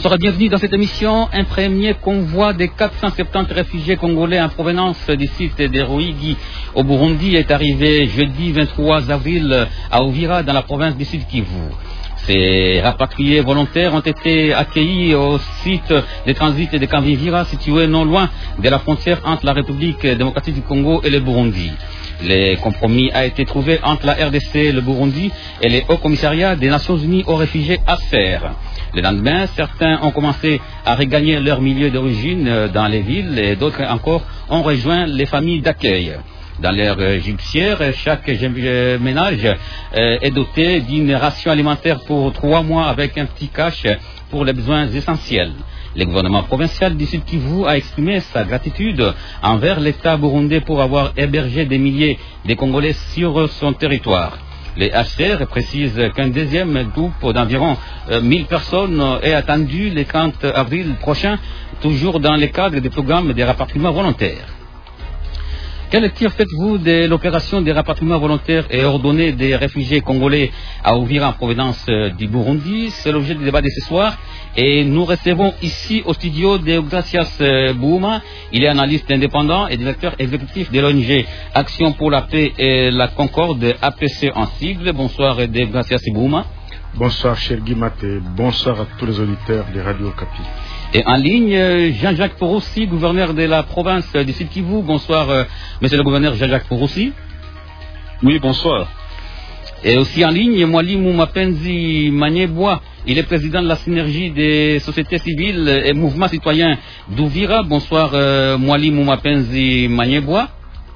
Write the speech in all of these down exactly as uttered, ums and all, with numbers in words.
Bonsoir et bienvenue dans cette émission. Un premier convoi des quatre cent soixante-dix réfugiés congolais en provenance du site de Ruigi au Burundi est arrivé jeudi vingt-trois avril à Uvira dans la province du Sud Kivu. Ces rapatriés volontaires ont été accueillis au site de transit de Kavivira situé non loin de la frontière entre la République démocratique du Congo et le Burundi. Le compromis a été trouvé entre la R D C, le Burundi et les hauts commissariats des Nations Unies aux réfugiés A C E R. Le lendemain, certains ont commencé à regagner leur milieu d'origine dans les villes et d'autres encore ont rejoint les familles d'accueil. Dans leur judiciaire, chaque ménage est doté d'une ration alimentaire pour trois mois avec un petit cash pour les besoins essentiels. Le gouvernement provincial du Sud Kivu a exprimé sa gratitude envers l'État burundais pour avoir hébergé des milliers de Congolais sur son territoire. Les H C R précisent qu'un deuxième groupe d'environ mille personnes est attendu le trente avril prochain, toujours dans le cadre du programme de rapatriement volontaire. Quelle lecture faites-vous de l'opération de rapatriement volontaire et ordonné des réfugiés congolais à Uvira en provenance du Burundi? C'est l'objet du débat de ce soir. Et nous recevons ici au studio Deogracias Bouma. Il est analyste indépendant et directeur exécutif de l'O N G Action pour la paix et la Concorde, A P C en sigle. Bonsoir Deogracias Bouma. Bonsoir cher Guimat et bonsoir à tous les auditeurs de Radio Okapi. Et en ligne, Jean-Jacques Poroussi, gouverneur de la province du Sud Kivu. Bonsoir, euh, monsieur le gouverneur Jean-Jacques Poroussi. Oui, bonsoir. Et aussi en ligne, Mwalimu Mapenzi Manyeboa. Il est président de la synergie des sociétés civiles et mouvements citoyens d'Uvira. Bonsoir, euh, Mwalimu Mapenzi Manyeboa.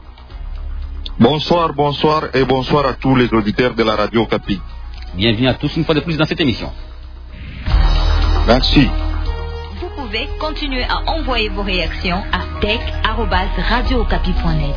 Bonsoir, bonsoir et bonsoir à tous les auditeurs de la Radio Okapi. Bienvenue à tous une fois de plus dans cette émission. Merci. Vous pouvez continuer à envoyer vos réactions à tech arobase radio okapi point net.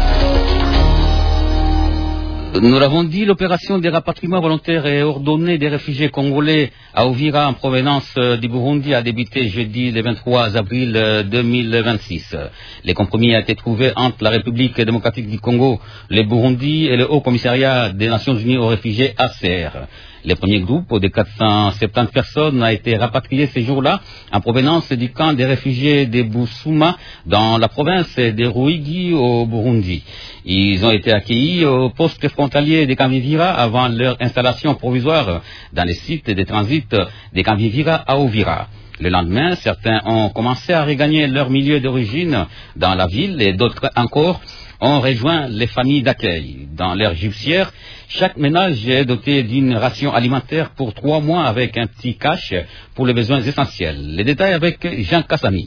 Nous l'avons dit, l'opération des rapatriements volontaires et ordonnés des réfugiés congolais à Uvira en provenance du Burundi a débuté jeudi le vingt-trois avril deux mille vingt-six. Le compromis a été trouvé entre la République démocratique du Congo, le Burundi et le Haut Commissariat des Nations Unies aux réfugiés A C E R. Le premier groupe de quatre cent soixante-dix personnes a été rapatrié ce jour-là en provenance du camp des réfugiés de Busuma dans la province de Ruigi au Burundi. Ils ont été accueillis au poste frontalier de Kavivira avant leur installation provisoire dans les sites de transit de Kavivira à Uvira. Le lendemain, certains ont commencé à regagner leur milieu d'origine dans la ville et d'autres encore ont rejoint les familles d'accueil. Dans leur judiciaire, chaque ménage est doté d'une ration alimentaire pour trois mois avec un petit cash pour les besoins essentiels. Les détails avec Jean Kassami.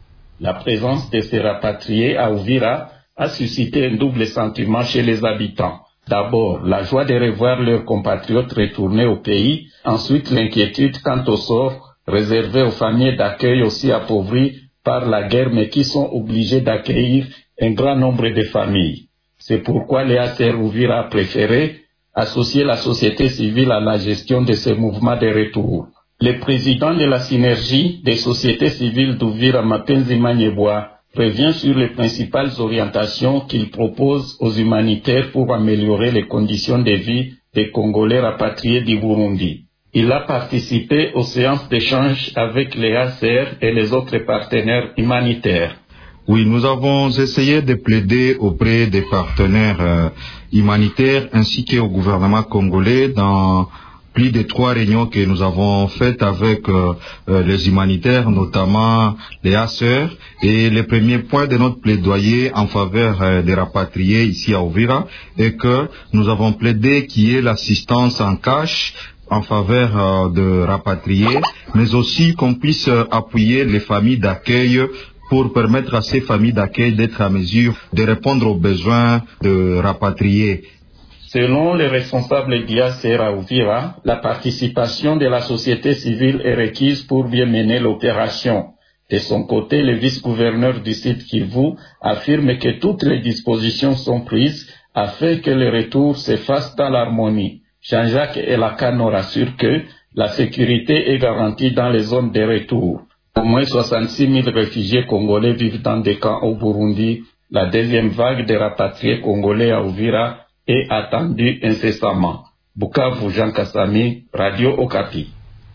La présence de ces rapatriés à Uvira a suscité un double sentiment chez les habitants. D'abord, la joie de revoir leurs compatriotes retournés au pays. Ensuite, l'inquiétude quant au sort réservé aux familles d'accueil aussi appauvries par la guerre mais qui sont obligées d'accueillir un grand nombre de familles. C'est pourquoi les A C R Uvira a préféré associer la société civile à la gestion de ces mouvements de retour. Le président de la synergie des sociétés civiles d'Uvira, Mapenzi Manyeboa, revient sur les principales orientations qu'il propose aux humanitaires pour améliorer les conditions de vie des Congolais rapatriés du Burundi. Il a participé aux séances d'échange avec les A C R et les autres partenaires humanitaires. Oui, nous avons essayé de plaider auprès des partenaires euh, humanitaires ainsi qu'au gouvernement congolais dans plus de trois réunions que nous avons faites avec euh, euh, les humanitaires, notamment les A C E R. Et le premier point de notre plaidoyer en faveur euh, des rapatriés ici à Uvira est que nous avons plaidé qu'il y ait l'assistance en cash en faveur euh, de rapatriés, mais aussi qu'on puisse euh, appuyer les familles d'accueil pour permettre à ces familles d'accueil d'être à mesure de répondre aux besoins de rapatriés. Selon les responsables d'I A C R à Uvira, la participation de la société civile est requise pour bien mener l'opération. De son côté, le vice-gouverneur du site Kivu affirme que toutes les dispositions sont prises afin que le retour se fasse dans l'harmonie. Jean-Jacques Elakano rassure que la sécurité est garantie dans les zones de retour. Au moins soixante-six mille réfugiés congolais vivent dans des camps au Burundi. La deuxième vague de rapatriés congolais à Uvira est attendue incessamment. Bukavu, Jean Kassami, Radio Okapi.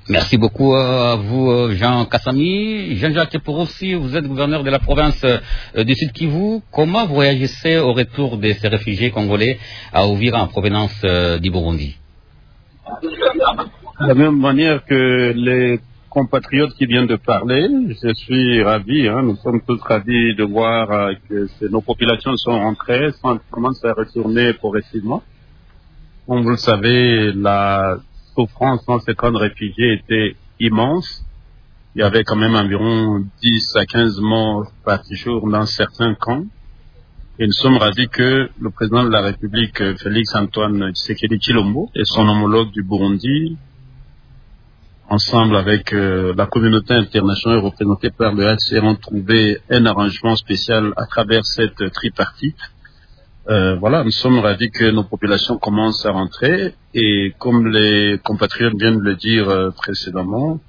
Merci beaucoup à vous, Jean Kassami. Jean-Jacques Porossi, vous êtes gouverneur de la province du Sud Kivu. Comment vous réagissez au retour de ces réfugiés congolais à Uvira en provenance du Burundi? De la même manière que les compatriotes qui viennent de parler, je suis ravi, hein, nous sommes tous ravis de voir euh, que nos populations sont rentrées, commencent à retourner progressivement. Comme vous le savez, la souffrance dans ces camps de réfugiés était immense. Il y avait quand même environ dix à quinze morts par jour dans certains camps. Et nous sommes ravis que le président de la République, Félix Antoine Tshisekedi Tshilombo, et son homologue du Burundi, ensemble avec euh, la communauté internationale représentée par le H C R, ont trouvé un arrangement spécial à travers cette tripartite. Euh, voilà, nous sommes ravis que nos populations commencent à rentrer et comme les compatriotes viennent de le dire euh, précédemment,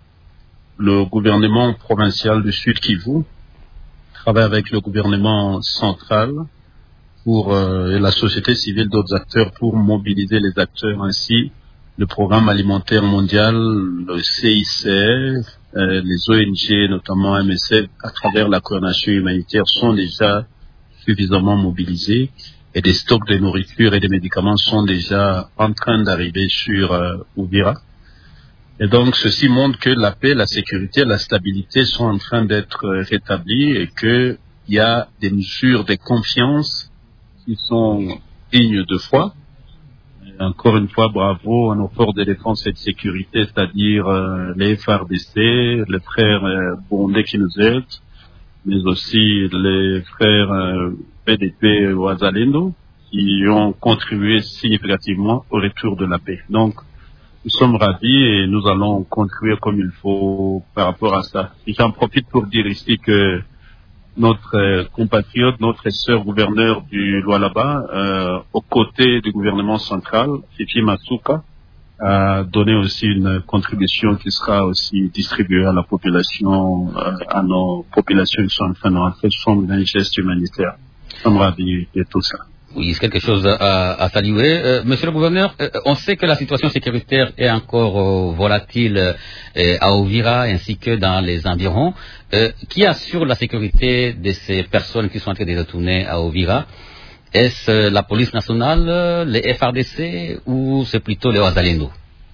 le gouvernement provincial du Sud Kivu travaille avec le gouvernement central pour euh, et la société civile, d'autres acteurs pour mobiliser les acteurs. Ainsi, le programme alimentaire mondial, le C I C R, euh, les O N G, notamment M S F, à travers la coordination humanitaire, sont déjà suffisamment mobilisés et des stocks de nourriture et de médicaments sont déjà en train d'arriver sur euh, Uvira. Et donc, ceci montre que la paix, la sécurité, la stabilité sont en train d'être euh, rétablies et qu'il y a des mesures de confiance qui sont dignes de foi. Et encore une fois, bravo à nos forces de défense et de sécurité, c'est-à-dire euh, les F A R D C, les frères euh, burundais qui nous aident, mais aussi les frères euh, P D P Wazalendo, qui ont contribué significativement au retour de la paix. Donc, nous sommes ravis et nous allons contribuer comme il faut par rapport à ça. Et j'en profite pour dire ici que notre euh, compatriote, notre sœur gouverneur du Lualaba, euh, aux côtés du gouvernement central, Fifi Masuka, a donné aussi une contribution qui sera aussi distribuée à la population, euh, à nos populations qui sont en train de rentrer sous un geste humanitaire. Nous sommes ravis de tout ça. Oui, c'est quelque chose à, à saluer. Euh, monsieur le gouverneur, euh, on sait que la situation sécuritaire est encore euh, volatile euh, à Uvira ainsi que dans les environs. Euh, qui assure la sécurité de ces personnes qui sont en train de retourner à Uvira? Est-ce euh, la police nationale, les F A R D C ou c'est plutôt les Wazalendo?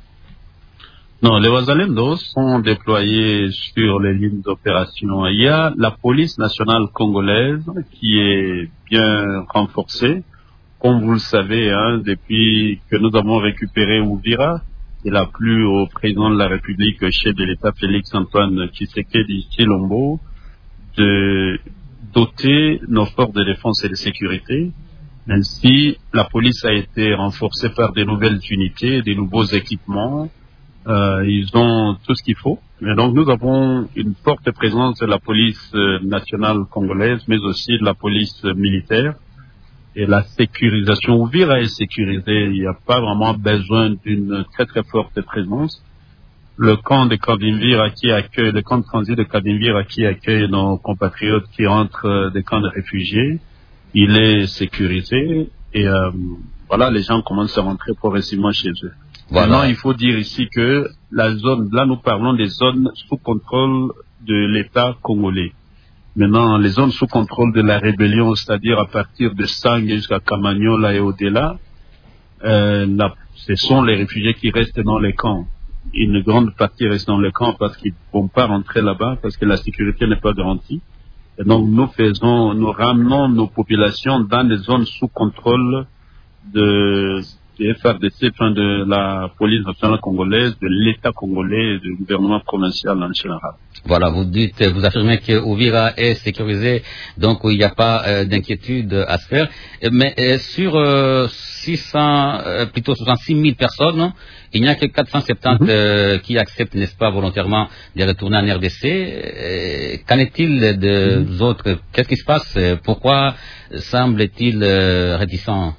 Non, les Wazalendo sont déployés sur les lignes d'opération. Il y a la police nationale congolaise qui est bien renforcée. Comme vous le savez, hein, depuis que nous avons récupéré Uvira, il a plu au président de la République, chef de l'État Félix Antoine Tshisekedi Tshilombo, de doter nos forces de défense et de sécurité. Ainsi, la police a été renforcée par de nouvelles unités, des nouveaux équipements. Euh, ils ont tout ce qu'il faut. Et donc, nous avons une forte présence de la police nationale congolaise, mais aussi de la police militaire. Et la sécurisation, Uvira est sécurisée. Il n'y a pas vraiment besoin d'une très très forte présence. Le camp de Kavimvira qui accueille, le camp de transit de Kavimvira qui accueille nos compatriotes qui rentrent des camps de réfugiés, il est sécurisé. Et euh, voilà, les gens commencent à rentrer progressivement chez eux. Voilà. Maintenant, il faut dire ici que la zone, là nous parlons des zones sous contrôle de l'État congolais. Maintenant, les zones sous contrôle de la rébellion, c'est-à-dire à partir de Sangue jusqu'à Kamanyola et au-delà, euh, là, ce sont les réfugiés qui restent dans les camps. Une grande partie reste dans les camps parce qu'ils ne vont pas rentrer là-bas, parce que la sécurité n'est pas garantie. Et donc, nous faisons, nous ramenons nos populations dans les zones sous contrôle de des F A R D C, enfin de la police nationale congolaise, de l'État congolais et du gouvernement provincial en général. Voilà, vous dites, vous affirmez que Uvira est sécurisé, donc il n'y a pas euh, d'inquiétude à se faire. Mais euh, sur euh, six cents, euh, plutôt soixante-six mille personnes, non, il n'y a que quatre cent soixante-dix mm-hmm. euh, qui acceptent, n'est-ce pas, volontairement de retourner en R D C. Euh, qu'en est-il des mm-hmm. autres? Qu'est-ce qui se passe? Pourquoi semble-t-il euh, réticent?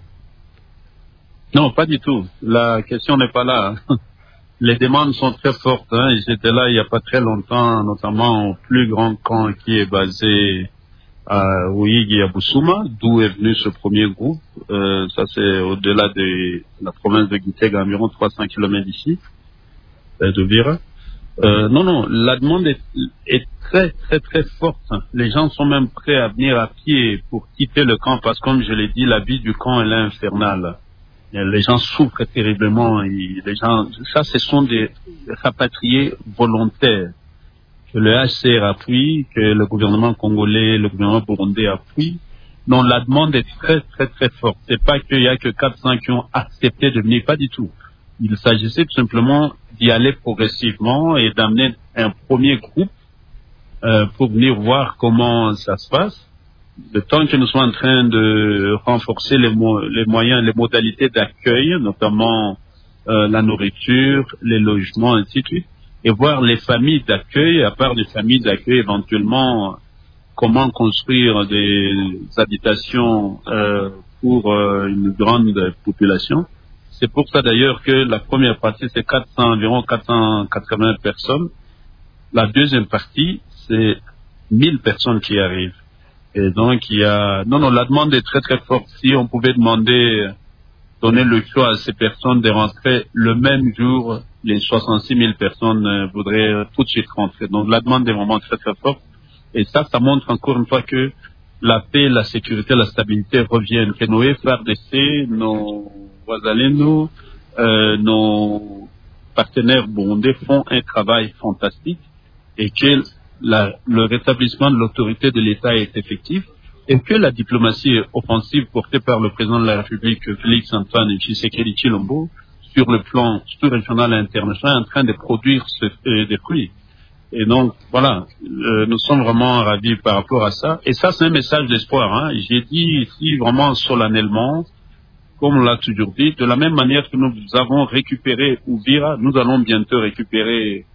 Non, pas du tout. La question n'est pas là. Les demandes sont très fortes. Hein. J'étais là il n'y a pas très longtemps, notamment au plus grand camp qui est basé à Ouigi à Bousouma, d'où est venu ce premier groupe. Euh, ça, c'est au-delà de la province de Gitega, à environ trois cents kilomètres d'ici. euh, de Vira. Euh, non, non, la demande est, est très, très, très forte. Les gens sont même prêts à venir à pied pour quitter le camp parce que, comme je l'ai dit, la vie du camp elle est infernale. Les gens souffrent terriblement. Et les gens, ça, ce sont des rapatriés volontaires que le H C R appuie, que le gouvernement congolais, le gouvernement burundais appuie. Donc la demande est très, très, très forte. C'est pas qu'il y a que quatre cents qui ont accepté de venir, pas du tout. Il s'agissait tout simplement d'y aller progressivement et d'amener un premier groupe euh, pour venir voir comment ça se passe. Le temps que nous sommes en train de renforcer les, mo les moyens, les modalités d'accueil, notamment euh, la nourriture, les logements, ainsi de suite, et voir les familles d'accueil, à part les familles d'accueil éventuellement, comment construire des habitations euh, pour euh, une grande population. C'est pour ça d'ailleurs que la première partie, c'est quatre cents, environ quatre cent quatre-vingts personnes. La deuxième partie, c'est mille personnes qui arrivent. Et donc, il y a... Non, non, la demande est très, très forte. Si on pouvait demander, donner le choix à ces personnes de rentrer le même jour, les soixante-six mille personnes euh, voudraient tout de suite rentrer. Donc, la demande est vraiment très, très forte. Et ça, ça montre encore une fois que la paix, la sécurité, la stabilité reviennent. Que nos F R D C, nos Wazalendo, euh, nos partenaires burundais font un travail fantastique et que la, le rétablissement de l'autorité de l'État est effectif et que la diplomatie offensive portée par le président de la République, Félix Antoine Tshisekedi Tshilombo, sur le plan sous-régional et international, est en train de produire ce, euh, des fruits. Et donc, voilà, euh, nous sommes vraiment ravis par rapport à ça. Et ça, c'est un message d'espoir. Hein. J'ai dit ici vraiment solennellement, comme on l'a toujours dit, de la même manière que nous avons récupéré Uvira, nous allons bientôt récupérer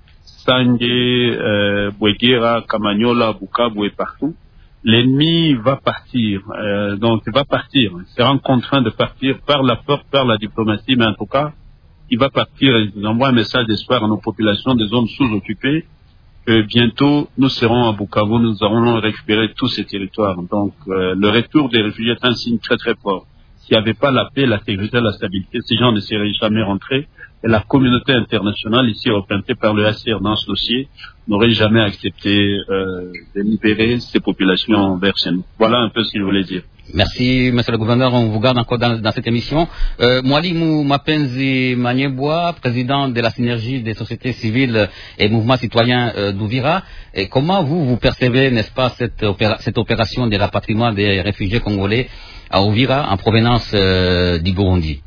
Sangé, euh, Bouéguera, Kamanyola, Bukavu et partout. L'ennemi va partir, euh, donc il va partir. Il sera contraint de partir par la force, par la diplomatie, mais en tout cas, il va partir et il envoie un message d'espoir à nos populations des zones sous-occupées. Que bientôt, nous serons à Bukavu, nous allons récupérer tous ces territoires. Donc, euh, le retour des réfugiés est un signe très très fort. S'il n'y avait pas la paix, la sécurité, la stabilité, ces gens ne seraient jamais rentrés. Et la communauté internationale, ici représentée par le H C R dans ce dossier, n'aurait jamais accepté euh, de libérer ces populations vers chez nous. Voilà un peu ce que je voulais dire. Merci, monsieur le gouverneur. On vous garde encore dans, dans cette émission. Euh, Mwalimu Mapenzi Manyeboa, président de la synergie des sociétés civiles et mouvements citoyens euh, d'Uvira. Et comment vous, vous percevez, n'est-ce pas, cette, opéra cette opération de rapatriement des réfugiés congolais à Uvira en provenance euh, du Burundi?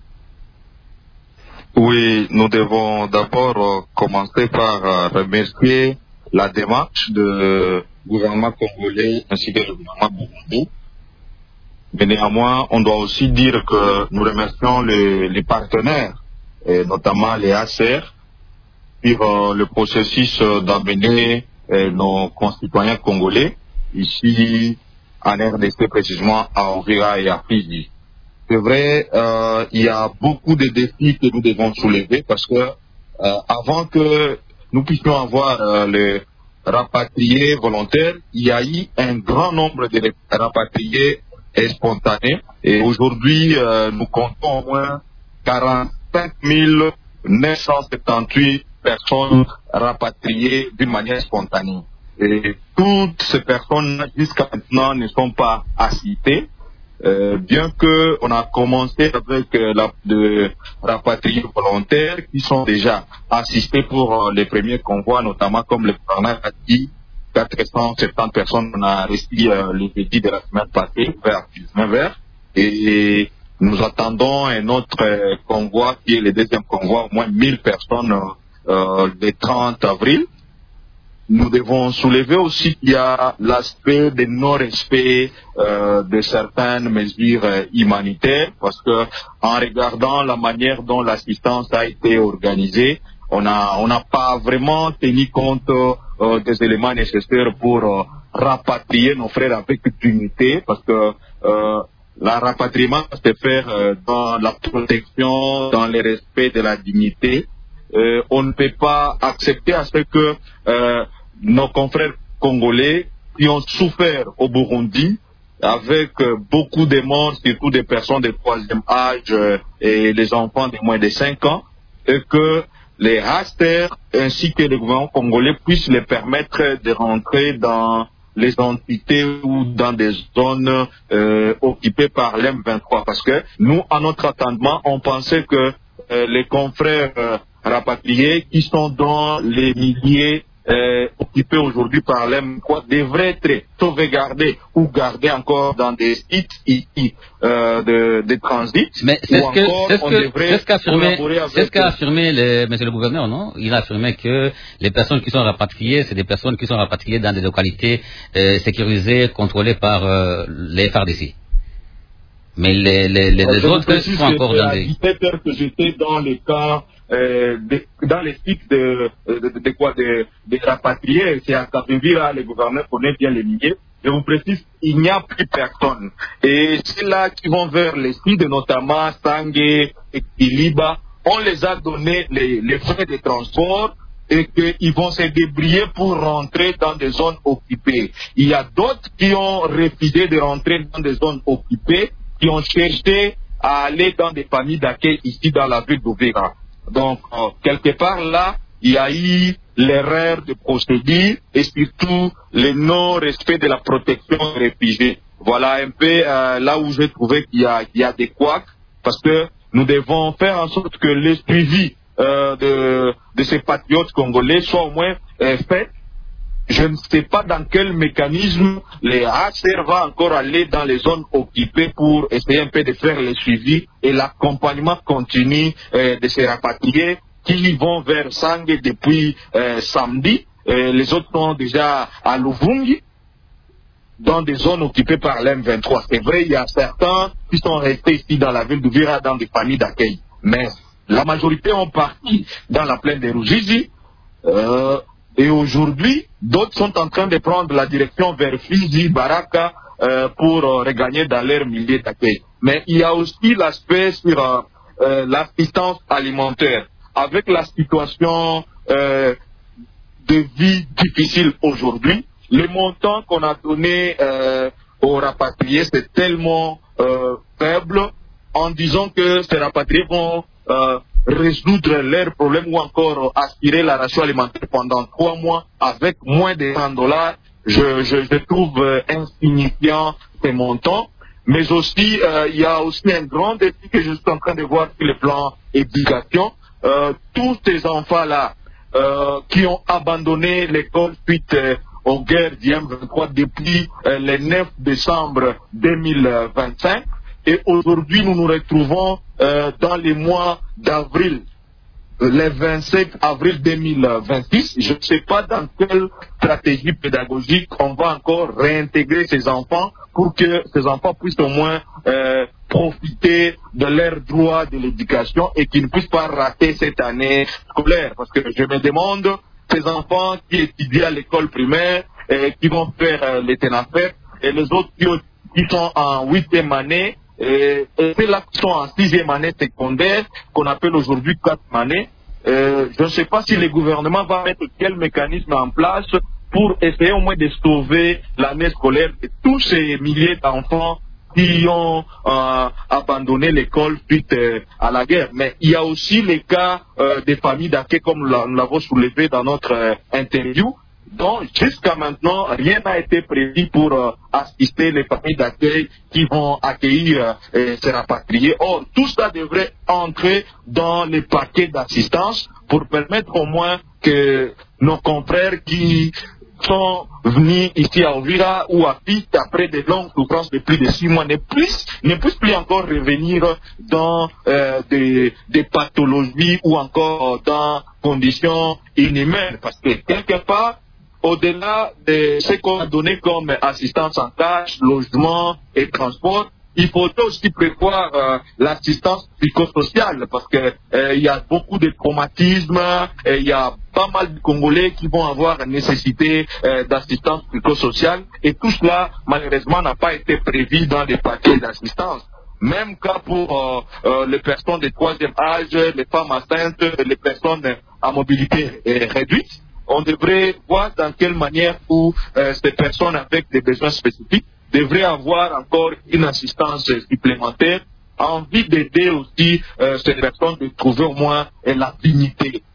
Oui, nous devons d'abord euh, commencer par euh, remercier la démarche du gouvernement congolais ainsi que du gouvernement burundais. Mais néanmoins, on doit aussi dire que nous remercions les, les partenaires, et notamment les H C R, pour euh, le processus euh, d'amener euh, nos concitoyens congolais, ici en R D C précisément à Uvira et à Fizi. C'est vrai, euh, il y a beaucoup de défis que nous devons soulever parce que euh, avant que nous puissions avoir euh, les rapatriés volontaires, il y a eu un grand nombre de rapatriés spontanés. Et aujourd'hui, euh, nous comptons au moins quarante-cinq mille neuf cent soixante-dix-huit personnes rapatriées d'une manière spontanée. Et toutes ces personnes, jusqu'à maintenant, ne sont pas assistées. Euh, bien que on a commencé avec euh, la, de rapatriés volontaires qui sont déjà assistés pour euh, les premiers convois, notamment comme le gouverneur a dit, quatre cent soixante-dix personnes, on a reçu euh, les jeudi de la semaine passée, vers dix-neuf heures, et nous attendons un autre euh, convoi qui est le deuxième convoi, au moins mille personnes euh, le trente avril. Nous devons soulever aussi qu'il y a l'aspect de non-respect euh, de certaines mesures euh, humanitaires, parce que en regardant la manière dont l'assistance a été organisée, on a on n'a pas vraiment tenu compte euh, des éléments nécessaires pour euh, rapatrier nos frères avec dignité, parce que euh, la rapatriement se faire euh, dans la protection, dans le respect de la dignité. Euh, on ne peut pas accepter à ce que euh, nos confrères congolais qui ont souffert au Burundi avec euh, beaucoup de morts, surtout des personnes de troisième âge euh, et les enfants de moins de cinq ans, et que les rasters ainsi que le gouvernement congolais puissent les permettre de rentrer dans les entités ou dans des zones euh, occupées par l'M vingt-trois. Parce que nous, à notre attendement, on pensait que euh, les confrères euh, rapatriés qui sont dans les milliers euh, occupés aujourd'hui par l'M vingt-trois devraient être sauvegardés ou gardés encore dans des sites ici euh, de, de transit. Mais c'est ce que, c'est ce on que, devrait c'est ce qu'a affirmé, collaborer avec c'est ce qu'a affirmé le, monsieur le gouverneur, non? Il a affirmé que les personnes qui sont rapatriées, c'est des personnes qui sont rapatriées dans des localités euh, sécurisées, contrôlées par euh, les F A R D C. Mais les, les, les, les autres sont encore dans des... À dix-sept heures que j'étais dans les camps, euh, de, dans les sites de, de, de, de quoi, de, de rapatriés, c'est à Kavivira, le gouverneur connaît bien les milliers. Je vous précise, il n'y a plus personne. Et c'est là qui vont vers les sites, notamment Sangue et Kiliba, on les a donné les, les frais de transport et qu'ils vont se débrouiller pour rentrer dans des zones occupées. Il y a d'autres qui ont refusé de rentrer dans des zones occupées, qui ont cherché à aller dans des familles d'accueil ici dans la ville d'Ouvira. Donc, euh, quelque part là, il y a eu l'erreur de procédure et surtout le non-respect de la protection des réfugiés. Voilà un peu euh, là où j'ai trouvé qu'il y a, qu'il y a des couacs, parce que nous devons faire en sorte que le suivi euh, de, de ces patriotes congolais soit au moins euh, fait. Je ne sais pas dans quel mécanisme les H C R vont encore aller dans les zones occupées pour essayer un peu de faire le suivi et l'accompagnement continu euh, de ces rapatriés qui vont vers Sangue depuis euh, samedi. Euh, les autres sont déjà à Luvungi, dans des zones occupées par l'M vingt-trois. C'est vrai, il y a certains qui sont restés ici dans la ville d'Ouvira dans des familles d'accueil. Mais la majorité ont parti dans la plaine de Ruzizi. Euh, Et aujourd'hui, d'autres sont en train de prendre la direction vers Fizi, Baraka, euh, pour euh, regagner dans leur milieu d'accueil. Mais il y a aussi l'aspect sur euh, euh, l'assistance alimentaire. Avec la situation euh, de vie difficile aujourd'hui, le montant qu'on a donné euh, aux rapatriés, c'est tellement euh, faible, en disant que ces rapatriés vont... Euh, résoudre leurs problèmes ou encore aspirer la ration alimentaire pendant trois mois avec moins de cent dollars, je, je, je trouve euh, insignifiant ces montants. Mais aussi, euh, il y a aussi un grand défi que je suis en train de voir sur le plan éducation. Euh, tous ces enfants-là euh, qui ont abandonné l'école suite euh, aux guerres du M vingt-trois depuis euh, le neuf décembre deux mille vingt-cinq, et aujourd'hui nous nous retrouvons euh, dans les mois d'avril, le vingt-sept avril deux mille vingt-six. Je ne sais pas dans quelle stratégie pédagogique on va encore réintégrer ces enfants pour que ces enfants puissent au moins euh, profiter de leurs droits de l'éducation et qu'ils ne puissent pas rater cette année scolaire. Parce que je me demande, ces enfants qui étudient à l'école primaire et qui vont faire euh, les ténafères, et les autres qui, qui sont en huitième année, et, et ceux-là qui sont en sixième année secondaire, qu'on appelle aujourd'hui quatrième année, euh, je ne sais pas si le gouvernement va mettre quel mécanisme en place pour essayer au moins de sauver l'année scolaire de tous ces milliers d'enfants qui ont euh, abandonné l'école suite euh, à la guerre. Mais il y a aussi les cas euh, des familles d'accueil, comme nous l'avons soulevé dans notre euh, interview. Donc, jusqu'à maintenant, rien n'a été prévu pour euh, assister les familles d'accueil qui vont accueillir euh, ces rapatriés. Or, tout ça devrait entrer dans les paquets d'assistance pour permettre au moins que nos confrères qui sont venus ici à Ouvira ou à Piste après de longues souffrances de plus de six mois ne puissent, ne puissent plus encore revenir dans euh, des, des pathologies ou encore dans conditions inhumaines. Parce que quelque part, au-delà de ce qu'on a donné comme assistance en tâches, logement et transport, il faut aussi prévoir euh, l'assistance psychosociale parce que euh, il y a beaucoup de traumatismes, il y a pas mal de Congolais qui vont avoir la nécessité euh, d'assistance psychosociale et tout cela malheureusement n'a pas été prévu dans les paquets d'assistance. Même cas pour euh, euh, les personnes de troisième âge, les femmes enceintes, les personnes à mobilité euh, réduite. On devrait voir dans quelle manière où euh, ces personnes avec des besoins spécifiques devraient avoir encore une assistance supplémentaire, envie d'aider aussi euh, ces personnes de trouver au moins euh, la dignité.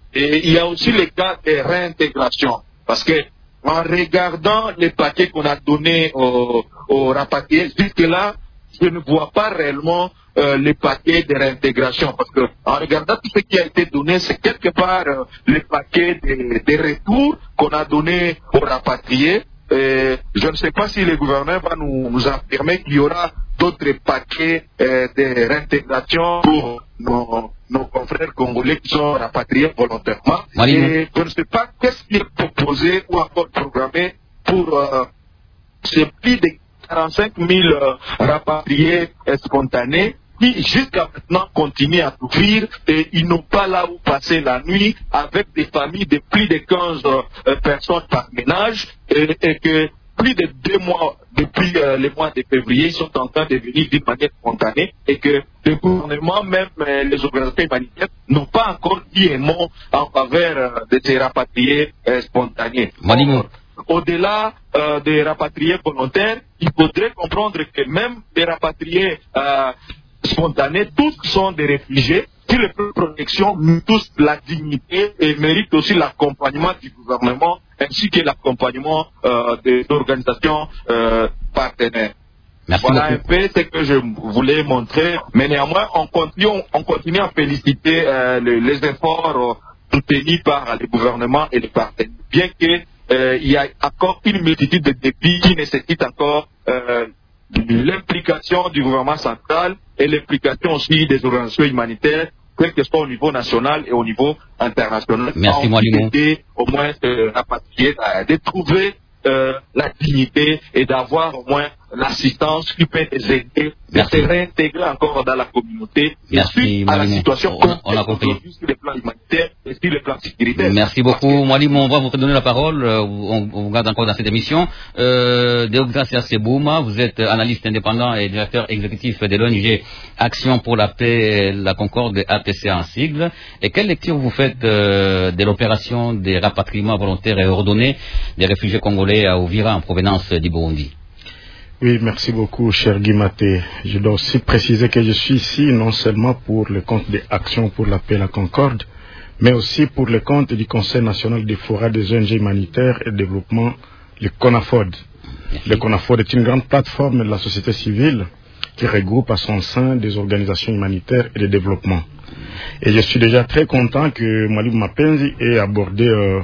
Et il y a aussi les cas de réintégration. Parce que en regardant les paquets qu'on a donnés aux, aux rapatriés, jusque-là, je ne vois pas réellement euh, les paquets de réintégration. Parce que en regardant tout ce qui a été donné, c'est quelque part euh, les paquets de, de retour qu'on a donnés aux rapatriés. Et je ne sais pas si le gouvernement va nous, nous affirmer qu'il y aura d'autres paquets euh, de réintégration pour nos, nos confrères congolais qui sont rapatriés volontairement. Maline. Et je ne sais pas qu'est-ce qui est proposé ou encore programmé pour euh, ces plus de quarante-cinq mille euh, rapatriés euh, spontanés qui jusqu'à maintenant continuent à souffrir et ils n'ont pas là où passer la nuit avec des familles de plus de quinze euh, personnes par ménage et, et que plus de deux mois depuis euh, le mois de février, ils sont en train de venir d'une manière spontanée et que le gouvernement, même euh, les organisations humanitaires, n'ont pas encore dit un mot en faveur euh, de ces rapatriés euh, spontanés. Maline. Au-delà euh, des rapatriés volontaires, il faudrait comprendre que même des rapatriés euh, spontanés, tous sont des réfugiés, qui le plan de protection, tous la dignité et méritent aussi l'accompagnement du gouvernement ainsi que l'accompagnement euh, des organisations euh, partenaires. Merci voilà beaucoup. un peu ce que je voulais montrer, mais néanmoins on continue, on continue à féliciter euh, les, les efforts euh, soutenus par les gouvernements et les partenaires, bien que euh, il y a encore une multitude de défis qui nécessitent encore euh, l'implication du gouvernement central et l'implication aussi des organisations humanitaires, quel que soit au niveau national et au niveau international. Merci, Moualimou. Au moins euh, rapatrier, de trouver euh, la dignité et d'avoir au moins l'assistance qui peut les aider de se réintégrer encore dans la communauté. Merci, et suite à la Moualimou. situation On, on a compris. sur le plan humanitaire et sur le plan sécuritaire. Merci beaucoup, Moualimou. On va vous redonner la parole. On, on vous garde encore dans cette émission. Euh, Deogracia Sebouma, vous êtes analyste indépendant et directeur exécutif de l'O N G Action pour la paix et la concorde, A P C en sigle. Et quelle lecture vous faites euh, de l'opération des rapatriements volontaires et ordonnés des réfugiés congolais à Uvira en provenance du Burundi? Oui, merci beaucoup, cher Guy Maté. Je dois aussi préciser que je suis ici non seulement pour le compte des Actions pour la paix et la concorde, mais aussi pour le compte du Conseil national des forats des O N G humanitaires et de développement, le CONAFOD. Le CONAFOD est une grande plateforme de la société civile qui regroupe à son sein des organisations humanitaires et de développement. Et je suis déjà très content que Moualimou Mapenzi ait abordé euh,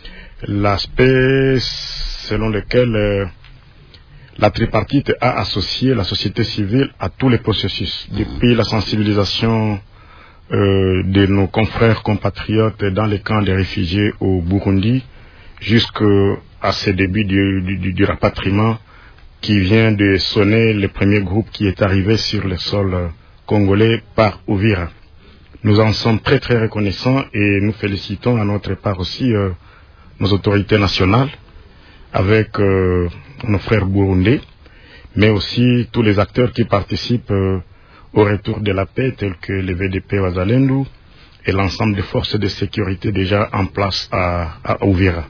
l'aspect selon lequel euh, la tripartite a associé la société civile à tous les processus, depuis la sensibilisation euh, de nos confrères compatriotes dans les camps des réfugiés au Burundi, jusqu'à ce début du, du, du rapatriement qui vient de sonner le premier groupe qui est arrivé sur le sol congolais par Uvira. Nous en sommes très très reconnaissants et nous félicitons à notre part aussi euh, nos autorités nationales, avec euh, nos frères burundais, mais aussi tous les acteurs qui participent euh, au retour de la paix, tels que les V D P Wazalendo et l'ensemble des forces de sécurité déjà en place à, à Uvira.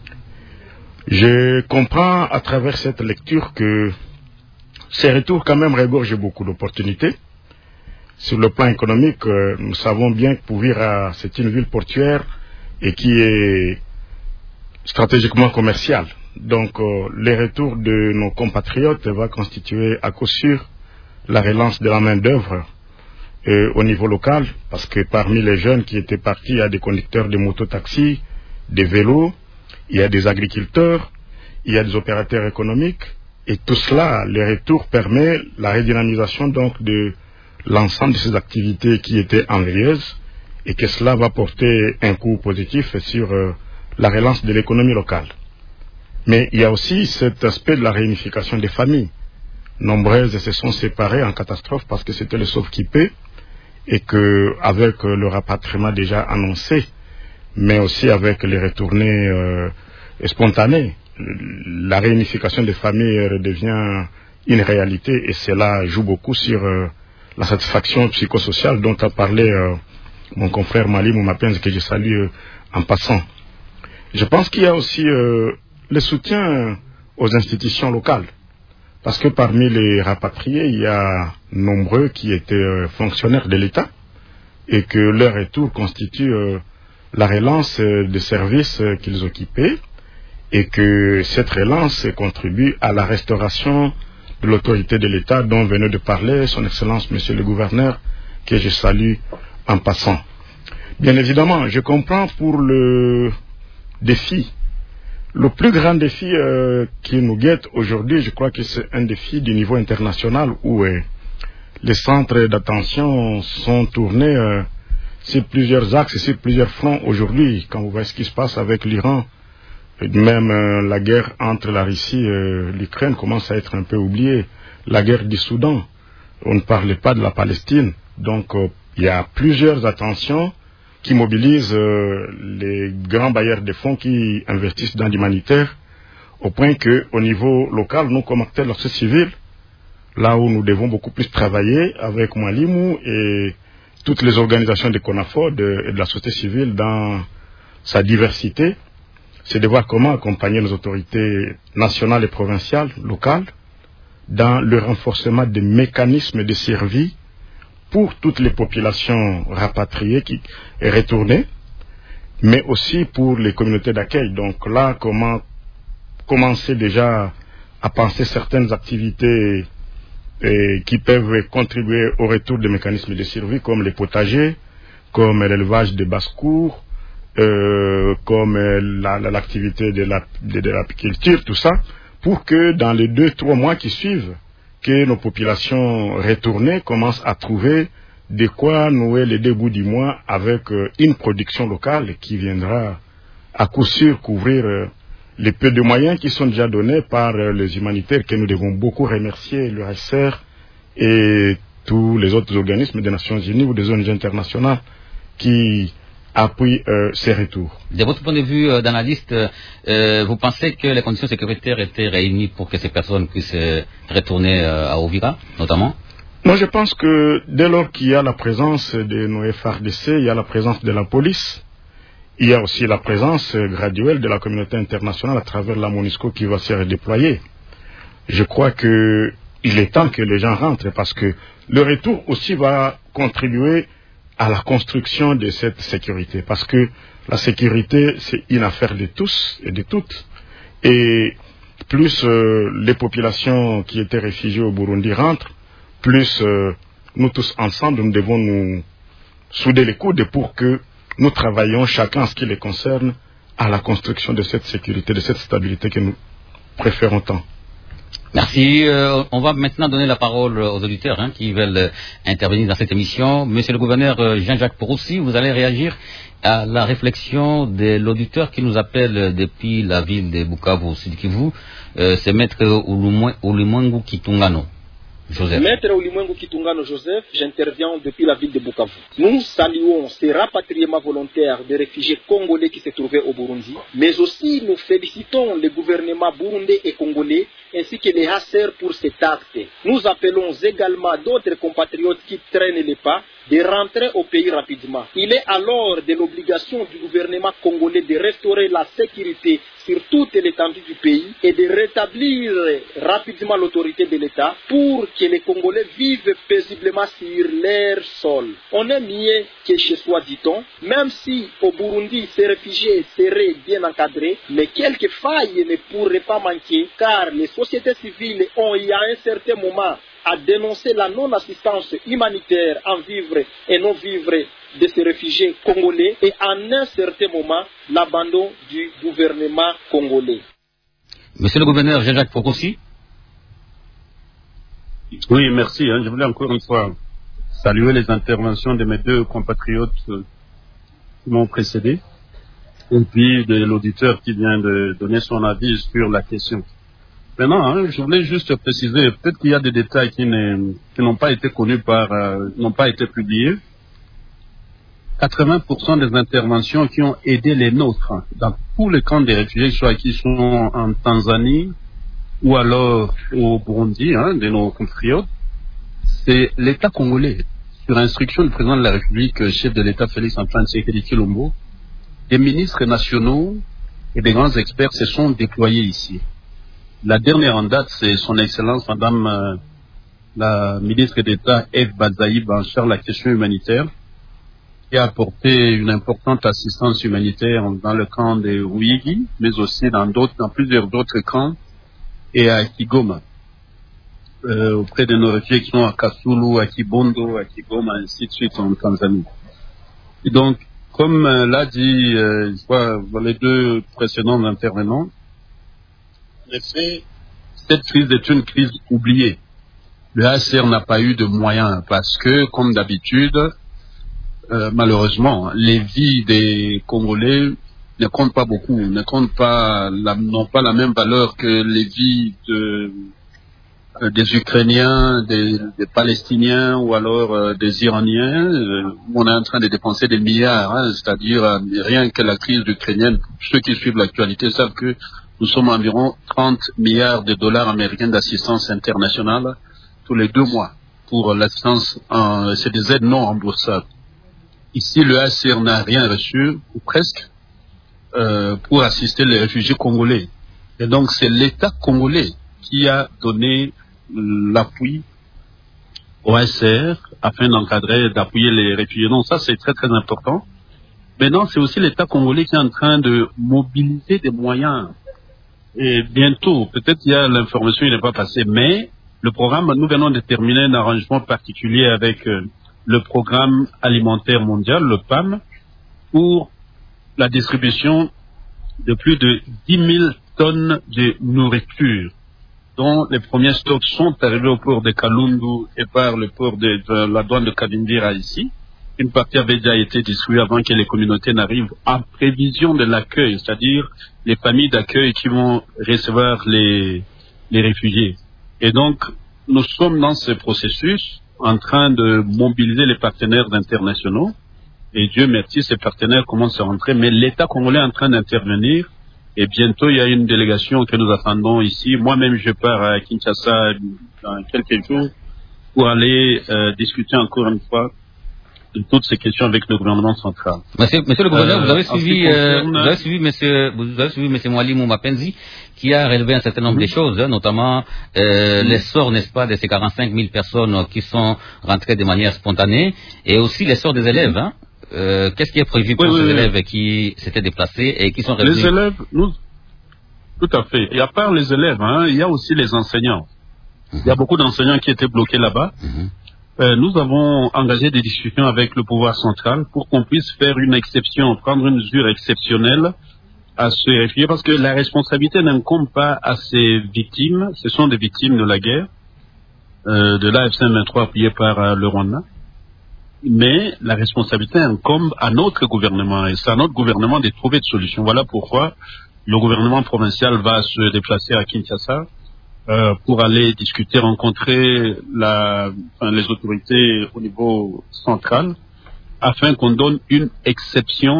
Je comprends à travers cette lecture que ces retours quand même regorgent beaucoup d'opportunités. Sur le plan économique, euh, nous savons bien que Uvira, c'est une ville portuaire et qui est stratégiquement commerciale. Donc, euh, le retour de nos compatriotes va constituer à coup sûr la relance de la main-d'œuvre euh, au niveau local, parce que parmi les jeunes qui étaient partis, il y a des conducteurs de mototaxis, des vélos, il y a des agriculteurs, il y a des opérateurs économiques, et tout cela, le retour permet la redynamisation donc de l'ensemble de ces activités qui étaient ennuyeuses, et que cela va porter un coup positif sur euh, la relance de l'économie locale. Mais il y a aussi cet aspect de la réunification des familles. Nombreuses se sont séparées en catastrophe parce que c'était le sauve-qui-peut, et que avec le rapatriement déjà annoncé, mais aussi avec les retournées euh, spontanées, la réunification des familles redevient une réalité, et cela joue beaucoup sur euh, la satisfaction psychosociale dont a parlé euh, mon confrère Moualimou Mapenzi, que je salue euh, en passant. Je pense qu'il y a aussi euh, le soutien aux institutions locales, parce que parmi les rapatriés, il y a nombreux qui étaient euh, fonctionnaires de l'État, et que leur retour constitue euh, la relance des services qu'ils occupaient et que cette relance contribue à la restauration de l'autorité de l'État dont venait de parler son Excellence Monsieur le Gouverneur, que je salue en passant. Bien évidemment, je comprends pour le défi. Le plus grand défi euh, qui nous guette aujourd'hui, je crois que c'est un défi du niveau international où euh, les centres d'attention sont tournés euh, sur plusieurs axes, sur plusieurs fronts aujourd'hui. Quand vous voyez ce qui se passe avec l'Iran, même euh, la guerre entre la Russie et l'Ukraine commence à être un peu oubliée. La guerre du Soudan, on ne parlait pas de la Palestine. Donc euh, il y a plusieurs attentions qui mobilisent euh, les grands bailleurs de fonds qui investissent dans l'humanitaire, au point qu'au niveau local, nous comme acteurs de la société civile, là où nous devons beaucoup plus travailler avec Mwalimou et toutes les organisations de CONAFOD et de la société civile dans sa diversité, c'est de voir comment accompagner les autorités nationales et provinciales, locales, dans le renforcement des mécanismes de survie pour toutes les populations rapatriées qui est retournées, mais aussi pour les communautés d'accueil. Donc là, comment commencer déjà à penser certaines activités et qui peuvent contribuer au retour des mécanismes de survie, comme les potagers, comme l'élevage de basse-cour, euh, comme l'activité de l'apiculture, tout ça, pour que dans les deux, trois mois qui suivent, que nos populations retournées commencent à trouver de quoi nouer les deux bouts du mois avec euh, une production locale qui viendra à coup sûr couvrir euh, les peu de moyens qui sont déjà donnés par euh, les humanitaires que nous devons beaucoup remercier, le H C R et tous les autres organismes des Nations Unies ou des O N G internationales qui appuient euh, ces retours. De votre point de vue euh, d'analyste, euh, vous pensez que les conditions sécuritaires étaient réunies pour que ces personnes puissent euh, retourner euh, à Uvira, notamment? Moi, je pense que dès lors qu'il y a la présence de nos F R D C, il y a la présence de la police, il y a aussi la présence graduelle de la communauté internationale à travers la MONUSCO qui va se redéployer. Je crois que il est temps que les gens rentrent parce que le retour aussi va contribuer à la construction de cette sécurité. Parce que la sécurité, c'est une affaire de tous et de toutes. Et plus euh, les populations qui étaient réfugiées au Burundi rentrent, plus euh, nous tous ensemble, nous devons nous souder les coudes pour que nous travaillions chacun en ce qui les concerne à la construction de cette sécurité, de cette stabilité que nous préférons tant. Merci. Euh, on va maintenant donner la parole aux auditeurs hein, qui veulent euh, intervenir dans cette émission. Monsieur le gouverneur euh, Jean-Jacques Poroussi, vous allez réagir à la réflexion de l'auditeur qui nous appelle depuis la ville de Bukavu, Sud Kivu. Euh, c'est Maître Ulimwengu Kitungano. Joseph. Maître Ulimwengu Kitungano Joseph, j'interviens depuis la ville de Bukavu. Nous saluons ces rapatriements volontaires des réfugiés congolais qui se trouvaient au Burundi, mais aussi nous félicitons les gouvernements burundais et congolais ainsi que les H C R pour cet acte. Nous appelons également d'autres compatriotes qui traînent les pas de rentrer au pays rapidement. Il est alors de l'obligation du gouvernement congolais de restaurer la sécurité sur toute l'étendue du pays et de rétablir rapidement l'autorité de l'État pour que les Congolais vivent paisiblement sur leur sol. On est mieux que chez soi, dit-on, même si au Burundi ces réfugiés seraient bien encadrés, mais quelques failles ne pourraient pas manquer car les sociétés civiles ont, il y a un certain moment, à dénoncer la non-assistance humanitaire en vivre et non-vivre de ces réfugiés congolais et en un certain moment l'abandon du gouvernement congolais. Monsieur le gouverneur Jean-Jacques Poroussi. Oui, merci. Hein. Je voulais encore une fois saluer les interventions de mes deux compatriotes euh, qui m'ont précédé et puis de l'auditeur qui vient de donner son avis sur la question. Maintenant, hein, je voulais juste préciser, peut-être qu'il y a des détails qui n'ont pas été connus par, euh, n'ont pas été publiés. quatre-vingts pour cent des interventions qui ont aidé les nôtres hein, dans tous les camps des réfugiés, soit qui sont en Tanzanie ou alors au Burundi, hein, de nos compatriotes, c'est l'État congolais, sur instruction du président de la République, chef de l'État Félix Antoine Tshisekedi Tshilombo, des ministres nationaux et des grands experts se sont déployés ici. La dernière en date, c'est son Excellence Madame euh, la ministre d'État Eve Bazaïb en charge de la question humanitaire, et a apporté une importante assistance humanitaire dans le camp de Ruigi, mais aussi dans d'autres, dans plusieurs autres camps, et à Kigoma, euh, auprès de nos réfugiés qui sont à Kasulu, à Kibondo, à Kigoma, ainsi de suite en Tanzanie. Et donc, comme euh, l'a dit euh, je vois, les deux précédents intervenants, en effet, cette crise est une crise oubliée. Le H C R n'a pas eu de moyens parce que, comme d'habitude, euh, malheureusement, les vies des Congolais ne comptent pas beaucoup, ne comptent pas, la, n'ont pas la même valeur que les vies de, euh, des Ukrainiens, des, des Palestiniens ou alors euh, des Iraniens. Euh, on est en train de dépenser des milliards, hein, c'est-à-dire euh, rien que la crise ukrainienne. Ceux qui suivent l'actualité savent que nous sommes à environ trente milliards de dollars américains d'assistance internationale tous les deux mois pour l'assistance, en, c'est des aides non remboursables. Ici, le H C R n'a rien reçu, ou presque, euh, pour assister les réfugiés congolais. Et donc, c'est l'État congolais qui a donné l'appui au H C R afin d'encadrer, d'appuyer les réfugiés. Donc, ça, c'est très, très important. Maintenant, c'est aussi l'État congolais qui est en train de mobiliser des moyens. Et bientôt, peut-être il y a l'information, il n'est pas passée, mais le programme, nous venons de terminer un arrangement particulier avec euh, le programme alimentaire mondial, le P A M, pour la distribution de plus de dix mille tonnes de nourriture, dont les premiers stocks sont arrivés au port de Kalundu et par le port de, de la douane de Kavimvira ici. Une partie avait déjà été distribuée avant que les communautés n'arrivent en prévision de l'accueil, c'est-à-dire les familles d'accueil qui vont recevoir les, les réfugiés. Et donc, nous sommes dans ce processus en train de mobiliser les partenaires internationaux. Et Dieu merci, ces partenaires commencent à rentrer, mais l'État congolais est en train d'intervenir. Et bientôt, il y a une délégation que nous attendons ici. Moi-même, je pars à Kinshasa dans quelques jours pour aller euh, discuter encore une fois de toutes ces questions avec le gouvernement central. Monsieur, monsieur le gouverneur, euh, vous avez suivi, concerne... euh, vous avez suivi monsieur, vous avez suivi monsieur Mwalimou Mapenzi, qui a relevé un certain nombre mm-hmm. de choses, hein, notamment euh, mm-hmm. l'essor, n'est-ce pas, de ces quarante-cinq mille personnes qui sont rentrées de manière spontanée, et aussi l'essor des élèves. Hein. Euh, qu'est-ce qui est prévu pour oui, ces oui, élèves oui. qui s'étaient déplacés et qui sont revenus? Les élèves, nous, tout à fait. Et à part les élèves, hein, il y a aussi les enseignants. Mm-hmm. Il y a beaucoup d'enseignants qui étaient bloqués là-bas. Mm-hmm. Euh, nous avons engagé des discussions avec le pouvoir central pour qu'on puisse faire une exception, prendre une mesure exceptionnelle à ces réfugiés, parce que la responsabilité n'incombe pas à ces victimes, ce sont des victimes de la guerre, euh, de l'A F C M vingt-trois appuyé par euh, le Rwanda, mais la responsabilité incombe à notre gouvernement, et c'est à notre gouvernement de trouver des solutions. Voilà pourquoi le gouvernement provincial va se déplacer à Kinshasa, Euh, pour aller discuter, rencontrer la, enfin, les autorités au niveau central, afin qu'on donne une exception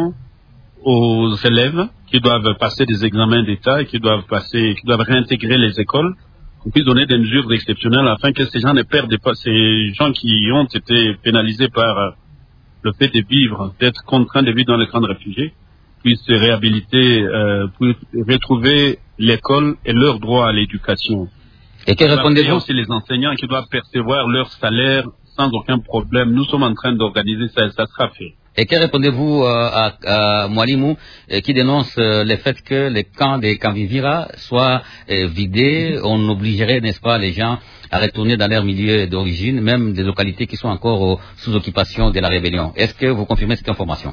aux élèves qui doivent passer des examens d'État et qui doivent passer, qui doivent réintégrer les écoles, qu'on puisse donner des mesures exceptionnelles afin que ces gens ne perdent pas, ces gens qui ont été pénalisés par le fait de vivre, d'être contraints de vivre dans les camps de réfugiés, puissent se réhabiliter, euh, puissent retrouver l'école et leur droit à l'éducation. Et que répondez-vous? C'est les enseignants qui doivent percevoir leur salaire sans aucun problème. Nous sommes en train d'organiser ça, ça sera fait. Et que répondez-vous euh, à, à Mwalimou euh, qui dénonce euh, le fait que les camps de Kavimvira soient euh, vidés, on obligerait, n'est-ce pas, les gens à retourner dans leur milieu d'origine, même des localités qui sont encore euh, sous occupation de la rébellion. Est-ce que vous confirmez cette information?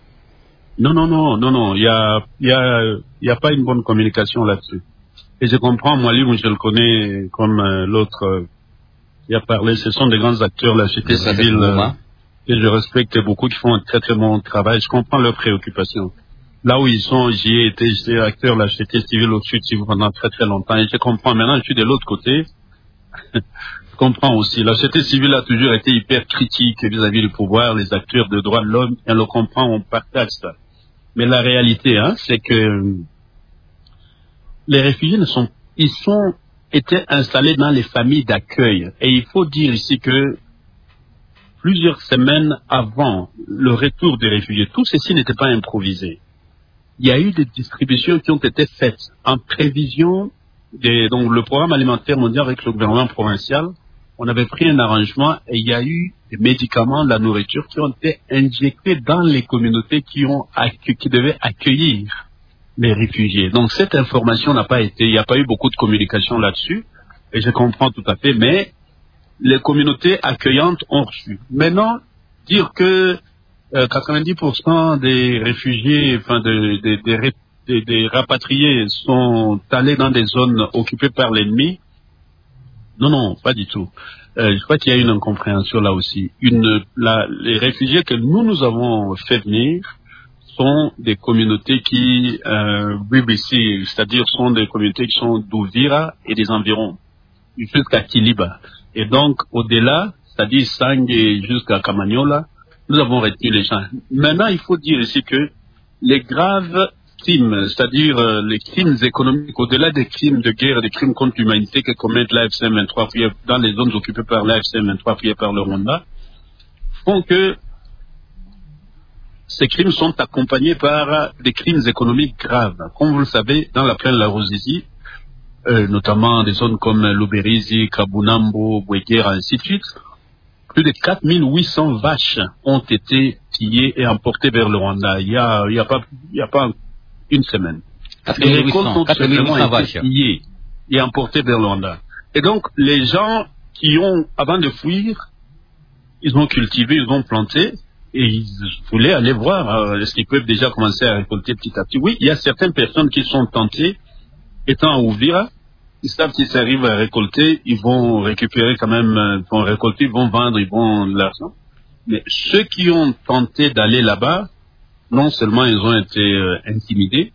Non, non, non, non, non. Il y a, il y a, il y a pas une bonne communication là-dessus. Et je comprends, Mwalimou, je le connais comme euh, l'autre euh, qui a parlé. Ce sont des grands acteurs, la société civile, euh, que je respecte beaucoup, qui font un très très bon travail. Je comprends leurs préoccupations. Là où ils sont, j'y ai été, j'étais acteur de la société civile au Sud pendant très très longtemps. Et je comprends. Maintenant, je suis de l'autre côté. Je comprends aussi. La société civile a toujours été hyper critique vis-à-vis du pouvoir, les acteurs de droits de l'homme. Et on le comprend, on partage ça. Mais la réalité, hein, c'est que les réfugiés ne sont, ils sont, étaient installés dans les familles d'accueil. Et il faut dire ici que plusieurs semaines avant le retour des réfugiés, tout ceci n'était pas improvisé. Il y a eu des distributions qui ont été faites en prévision des, donc le programme alimentaire mondial avec le gouvernement provincial on avait pris un arrangement et il y a eu des médicaments, la nourriture qui ont été injectés dans les communautés qui ont accu- qui devaient accueillir les réfugiés. Donc cette information n'a pas été, il n'y a pas eu beaucoup de communication là-dessus, et je comprends tout à fait, mais les communautés accueillantes ont reçu. Maintenant, dire que euh, quatre-vingt-dix pour cent des réfugiés, enfin de, de, de, de, des rapatriés sont allés dans des zones occupées par l'ennemi, non, non, pas du tout. Euh, je crois qu'il y a une incompréhension là aussi. Une, la, les réfugiés que nous, nous avons fait venir sont des communautés qui euh, vivent ici, c'est-à-dire sont des communautés qui sont d'Ouvira et des environs, jusqu'à Kiliba. Et donc, au-delà, c'est-à-dire Sangue jusqu'à Camagnola, nous avons retenu les gens. Maintenant, il faut dire ici que les graves crimes, c'est-à-dire euh, les crimes économiques, au-delà des crimes de guerre, des crimes contre l'humanité que commettent l'A F C M vingt-trois dans les zones occupées par l'A F C M vingt-trois priées par le Rwanda, font que ces crimes sont accompagnés par des crimes économiques graves. Comme vous le savez, dans la plaine de la Ruzizi, euh, notamment des zones comme Luberizi, Kabunambo, Bwegera, ainsi de suite, plus de quatre mille huit cents vaches ont été pillées et emportées vers le Rwanda. Il y a, il y a pas, il y a pas une semaine. quatre mille huit cents, quatre mille huit cents vaches pillées et emportées vers le Rwanda. Et donc, les gens qui ont, avant de fuir, ils ont cultivé, ils ont planté, et ils voulaient aller voir euh, est-ce qu'ils peuvent déjà commencer à récolter petit à petit. Oui, il y a certaines personnes qui sont tentées, étant à Ouvira, ils savent qu'ils arrivent à récolter, ils vont récupérer quand même, ils vont récolter, ils vont vendre, ils vont l'argent. Mais ceux qui ont tenté d'aller là-bas, non seulement ils ont été euh, intimidés,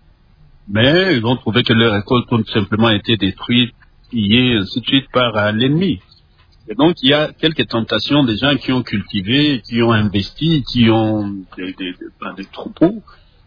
mais ils ont trouvé que leur récolte ont tout simplement été détruite, pillée, ainsi de suite par euh, l'ennemi. Et donc, il y a quelques tentations des gens qui ont cultivé, qui ont investi, qui ont des, des, des, des troupeaux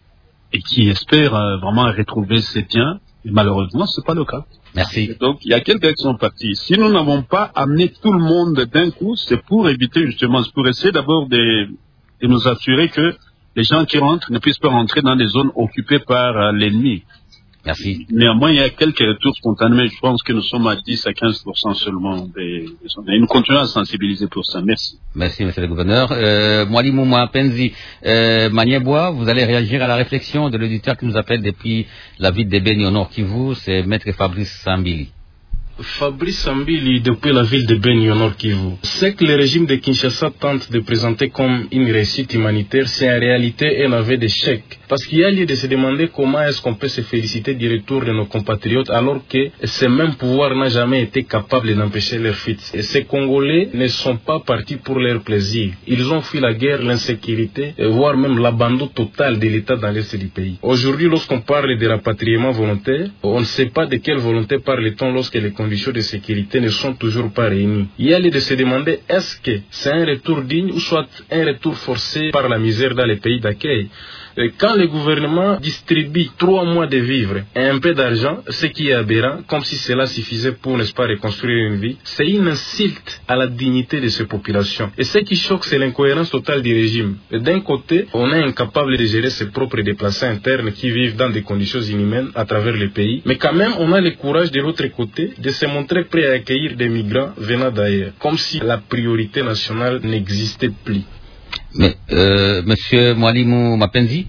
et qui espèrent euh, vraiment retrouver ces biens. Et malheureusement, ce n'est pas le cas. Merci. Et donc, il y a quelques qui sont partis. Si nous n'avons pas amené tout le monde d'un coup, c'est pour éviter justement, c'est pour essayer d'abord de, de nous assurer que les gens qui rentrent ne puissent pas rentrer dans des zones occupées par euh, l'ennemi. Merci. Néanmoins, il y a quelques retours spontanés, mais je pense que nous sommes à dix à quinze pour cent seulement des, des zones. Et nous continuons à sensibiliser pour ça. Merci. Merci, monsieur le gouverneur. Euh, Mwalimu Mwapenzi, euh, Maniebois, vous allez réagir à la réflexion de l'auditeur qui nous appelle depuis la ville de Beni au Nord Kivu, c'est Maître Fabrice Sambili. Fabrice Sambili, depuis la ville de Beni au Nord Kivu. Ce que le régime de Kinshasa tente de présenter comme une réussite humanitaire, c'est en réalité un aveu d'échec. Parce qu'il y a lieu de se demander comment est-ce qu'on peut se féliciter du retour de nos compatriotes alors que ce même pouvoir n'a jamais été capable d'empêcher leur fuite. Et ces Congolais ne sont pas partis pour leur plaisir. Ils ont fui la guerre, l'insécurité, voire même l'abandon total de l'État dans l'est du pays. Aujourd'hui, lorsqu'on parle de rapatriement volontaire, on ne sait pas de quelle volonté parle-t-on lorsque les conditions de sécurité ne sont toujours pas réunies. Il y a lieu de se demander est-ce que c'est un retour digne ou soit un retour forcé par la misère dans les pays d'accueil. Quand le gouvernement distribue trois mois de vivres et un peu d'argent, ce qui est aberrant, comme si cela suffisait pour, n'est-ce pas, reconstruire une vie, c'est une insulte à la dignité de ces populations. Et ce qui choque, c'est l'incohérence totale du régime. D'un côté, on est incapable de gérer ses propres déplacés internes qui vivent dans des conditions inhumaines à travers le pays, mais quand même, on a le courage de l'autre côté de se montrer prêt à accueillir des migrants venant d'ailleurs, comme si la priorité nationale n'existait plus. Mais, euh, monsieur Mwalimu Mapenzi?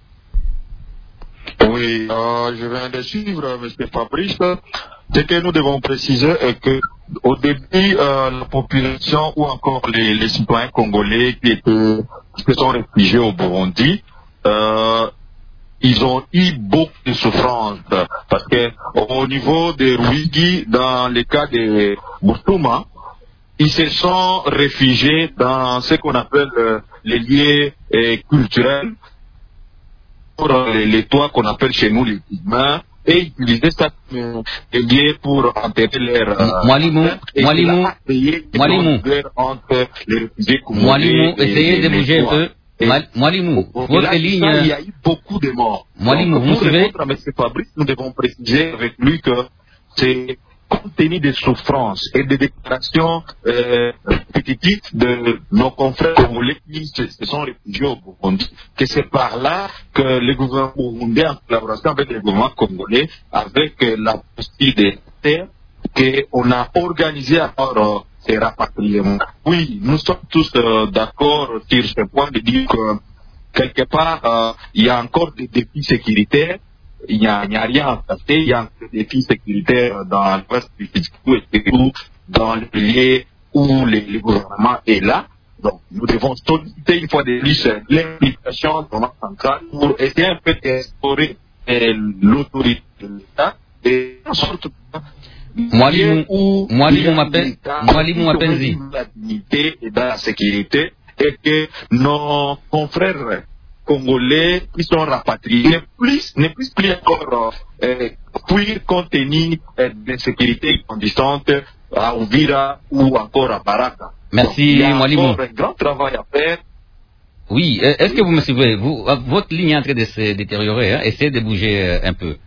Oui, euh, je viens de suivre monsieur Fabrice. Ce que nous devons préciser est que au début, euh, la population ou encore les, les citoyens congolais qui, étaient, qui se sont réfugiés au Burundi, euh, ils ont eu beaucoup de souffrances parce que au niveau de Ruigi, dans le cas de Boutouma, ils se sont réfugiés dans ce qu'on appelle euh, les lieux euh, culturels, pour euh, les toits qu'on appelle chez nous les pygmins, et utiliser ça euh, les lieux pour enterrer leurs... Euh, Mwalimu, Mwalimu, Mwalimu, entre les réfugiés Mwalimu, essayez de bouger un peu. Mwalimu, votre ligne... Il y a eu beaucoup de morts. Mwalimu, vous pour suivez? Pour répondre à M. Fabrice, nous devons préciser avec lui que c'est compte tenu des souffrances et des déclarations euh, répétitives de nos confrères congolais qui se sont réfugiés au Burundi, que c'est par là que le gouvernement burundais, en collaboration avec le gouvernement congolais, avec euh, la politique des terres, qu'on a organisé alors ces rapatriements. Oui, nous sommes tous euh, d'accord sur ce point de dire que quelque part, euh, il y a encore des défis sécuritaires. Il n'y a, a rien à passer. Il y a des défis sécuritaires dans l'ouest du Kivu et surtout dans le pays où le, le gouvernement est là. Donc, nous devons solliciter une fois de plus l'implication du gouvernement central pour essayer un peu d'explorer l'autorité de l'État et en sorte que Mwalimu Mwalimu Mapenzi, la dignité et dans la sécurité, et que nos confrères congolais qui sont rapatriés plus, ne puissent plus encore euh, fuir compte tenu euh, d'insécurité grandissante à Uvira ou encore à Baraka. Merci. Donc, il y a Mwalimu. encore un grand travail à faire. Oui, est-ce que vous me suivez? Vous, votre ligne est en train de se détériorer, hein? Essayez de bouger euh, un peu.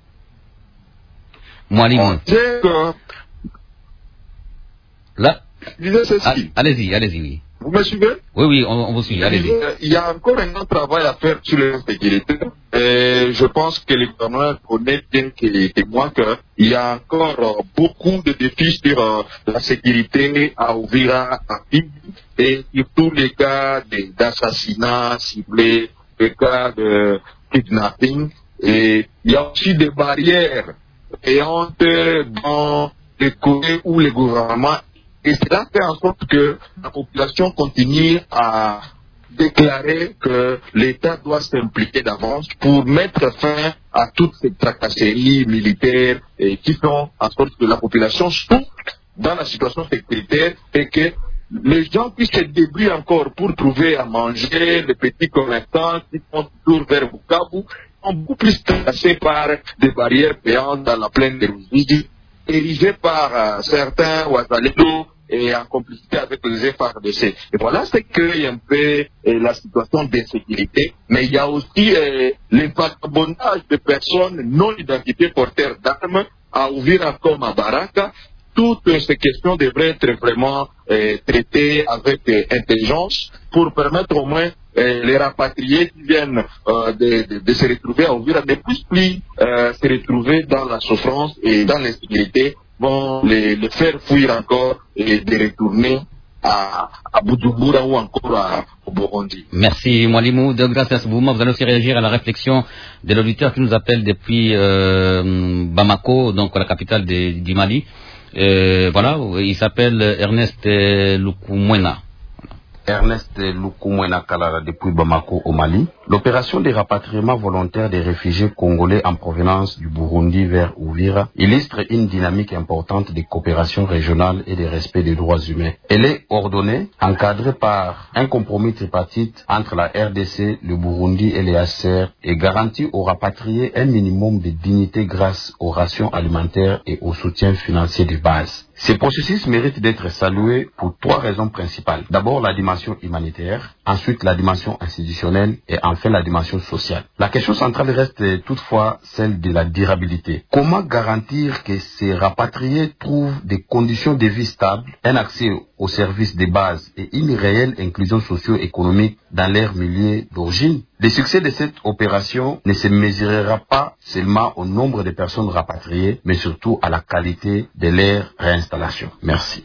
Mwalimu. Que... Là. Je disais ceci. Allez-y, allez-y, oui. Vous me suivez? Oui, oui, on, on vous suit, allez-y. Il y a encore un grand travail à faire sur la sécurité. Et je pense que le gouvernement connaît bien que moi qu'il y a encore beaucoup de défis sur euh, la sécurité à Uvira, à Fizi, et surtout les cas d'assassinats ciblés, les cas de kidnapping. Et il y a aussi des barrières payantes dans les côtés où le gouvernement. Et cela fait en sorte que la population continue à déclarer que l'État doit s'impliquer d'avance pour mettre fin à toutes ces tracasseries militaires et qui font en sorte que la population souffre dans la situation sécuritaire et que les gens qui se débrouillent encore pour trouver à manger, les petits commerçants qui font toujours vers Bukavu, sont beaucoup plus tracés par des barrières payantes dans la plaine de Ruzigi, érigé par euh, certains Ouazalendo et en complicité avec les F A R D C. Et voilà ce que un peu euh, la situation d'insécurité. Mais il y a aussi euh, le vagabondage de personnes non identifiées porteurs d'armes à Uvira comme à Baraka. Toutes ces questions devraient être vraiment euh, traitées avec euh, intelligence pour permettre au moins euh, les rapatriés qui viennent euh, de, de, de se retrouver à Uvira ne puissent plus euh, se retrouver dans la souffrance et dans l'insécurité, vont les, les faire fuir encore et de retourner à, à Bujumbura ou encore à, au Burundi. Merci Mwalimu. De grâce Bouma, vous allez aussi réagir à la réflexion de l'auditeur qui nous appelle depuis euh, Bamako, donc la capitale de, du Mali. Euh, voilà, il s'appelle Ernest Lukumwena. Ernest Lukumwena Kalara depuis Bamako au Mali. L'opération de rapatriement volontaire des réfugiés congolais en provenance du Burundi vers Uvira illustre une dynamique importante de coopération régionale et de respect des droits humains. Elle est ordonnée, encadrée par un compromis tripartite entre la R D C, le Burundi et les H C R et garantit aux rapatriés un minimum de dignité grâce aux rations alimentaires et au soutien financier de base. Ces processus méritent d'être salués pour trois raisons principales. D'abord, la dimension humanitaire, ensuite la dimension institutionnelle et enfin la dimension sociale. La question centrale reste toutefois celle de la durabilité. Comment garantir que ces rapatriés trouvent des conditions de vie stables, un accès aux services de base et une réelle inclusion socio-économique dans leur milieu d'origine? Le succès de cette opération ne se mesurera pas seulement au nombre de personnes rapatriées, mais surtout à la qualité de leur réinstallation. Merci.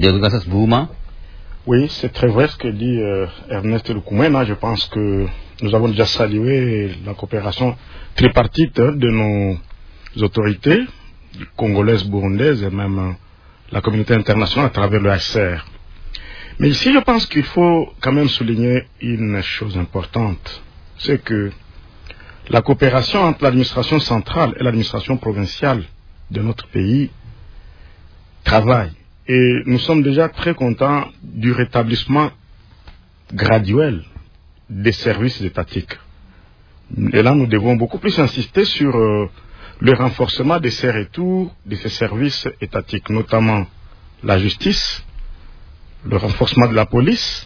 Oui, c'est très vrai ce que dit euh, Ernest Lukumwena. Je pense que nous avons déjà salué la coopération tripartite de nos autorités congolaises, burundaises et même euh, la communauté internationale à travers le H C R. Mais ici, je pense qu'il faut quand même souligner une chose importante. C'est que la coopération entre l'administration centrale et l'administration provinciale de notre pays travaille. Et nous sommes déjà très contents du rétablissement graduel des services étatiques. Et là, nous devons beaucoup plus insister sur euh, le renforcement de ces retours de ces services étatiques, notamment la justice, le renforcement de la police,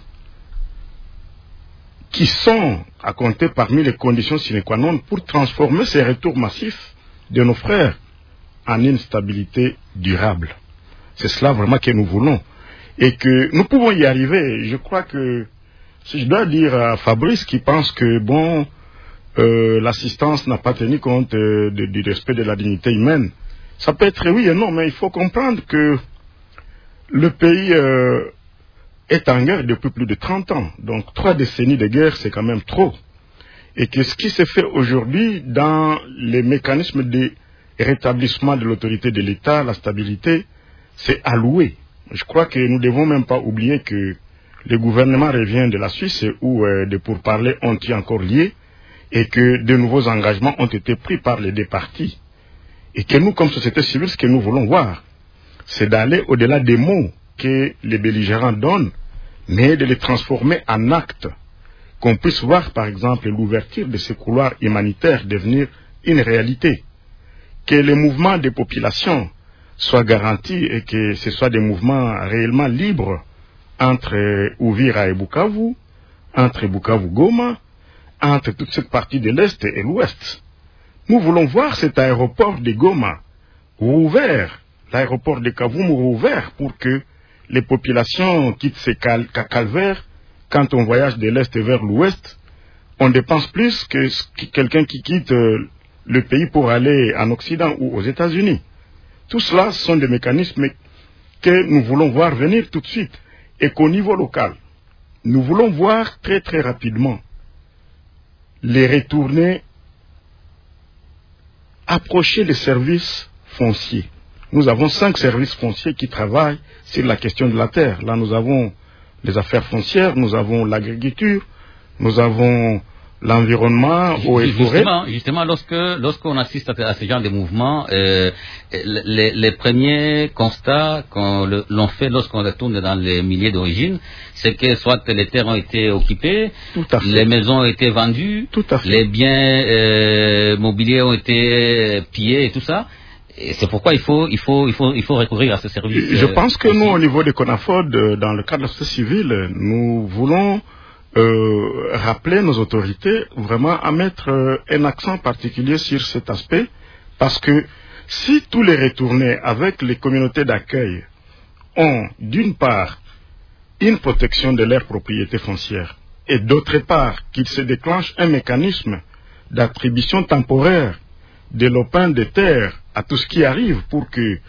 qui sont à compter parmi les conditions sine qua non pour transformer ces retours massifs de nos frères en une stabilité durable. C'est cela vraiment que nous voulons. Et que nous pouvons y arriver. Je crois que, si je dois dire à Fabrice qui pense que, bon, euh, l'assistance n'a pas tenu compte euh, de, du respect de la dignité humaine, ça peut être oui et non, mais il faut comprendre que le pays euh, est en guerre depuis plus de trente ans. Donc trois décennies de guerre, c'est quand même trop. Et que ce qui se fait aujourd'hui dans les mécanismes de rétablissement de l'autorité de l'État, la stabilité, c'est alloué. Je crois que nous ne devons même pas oublier que le gouvernement revient de la Suisse où euh, des pourparlers ont été encore liés et que de nouveaux engagements ont été pris par les deux parties. Et que nous, comme société civile, ce que nous voulons voir, c'est d'aller au-delà des mots que les belligérants donnent, mais de les transformer en actes. Qu'on puisse voir, par exemple, l'ouverture de ces couloirs humanitaires devenir une réalité. Que les mouvements des populations soient garantis et que ce soient des mouvements réellement libres entre Uvira et Bukavu, entre Bukavu-Goma, entre toute cette partie de l'Est et l'Ouest. Nous voulons voir cet aéroport de Goma rouvert, l'aéroport de Kavumu rouvert pour que les populations quittent ces cal calvaires. Quand on voyage de l'Est vers l'Ouest, on dépense plus que quelqu'un qui quitte le pays pour aller en Occident ou aux États-Unis. Tout cela sont des mécanismes que nous voulons voir venir tout de suite et qu'au niveau local, nous voulons voir très très rapidement les retourner, approcher les services fonciers. Nous avons cinq services fonciers qui travaillent sur la question de la terre. Là, nous avons les affaires foncières, nous avons l'agriculture, nous avons l'environnement, eau et forêt. Justement, justement lorsque lorsqu'on assiste à, à ce genre de mouvements, euh, les, les premiers constats qu'on l'on fait lorsqu'on retourne dans les milieux d'origine, c'est que soit les terres ont été occupées, les maisons ont été vendues, les biens euh, mobiliers ont été pillés et tout ça. Et c'est pourquoi il faut, il faut, il faut, il faut recourir à ce service. Je pense que nous, au niveau des CONAFOD, dans le cadre de la société civile, nous voulons euh, rappeler nos autorités vraiment à mettre euh, un accent particulier sur cet aspect, parce que si tous les retournés avec les communautés d'accueil ont, d'une part, une protection de leur propriété foncière, et d'autre part, qu'il se déclenche un mécanisme d'attribution temporaire de lopins de terre à tout ce qui arrive pour que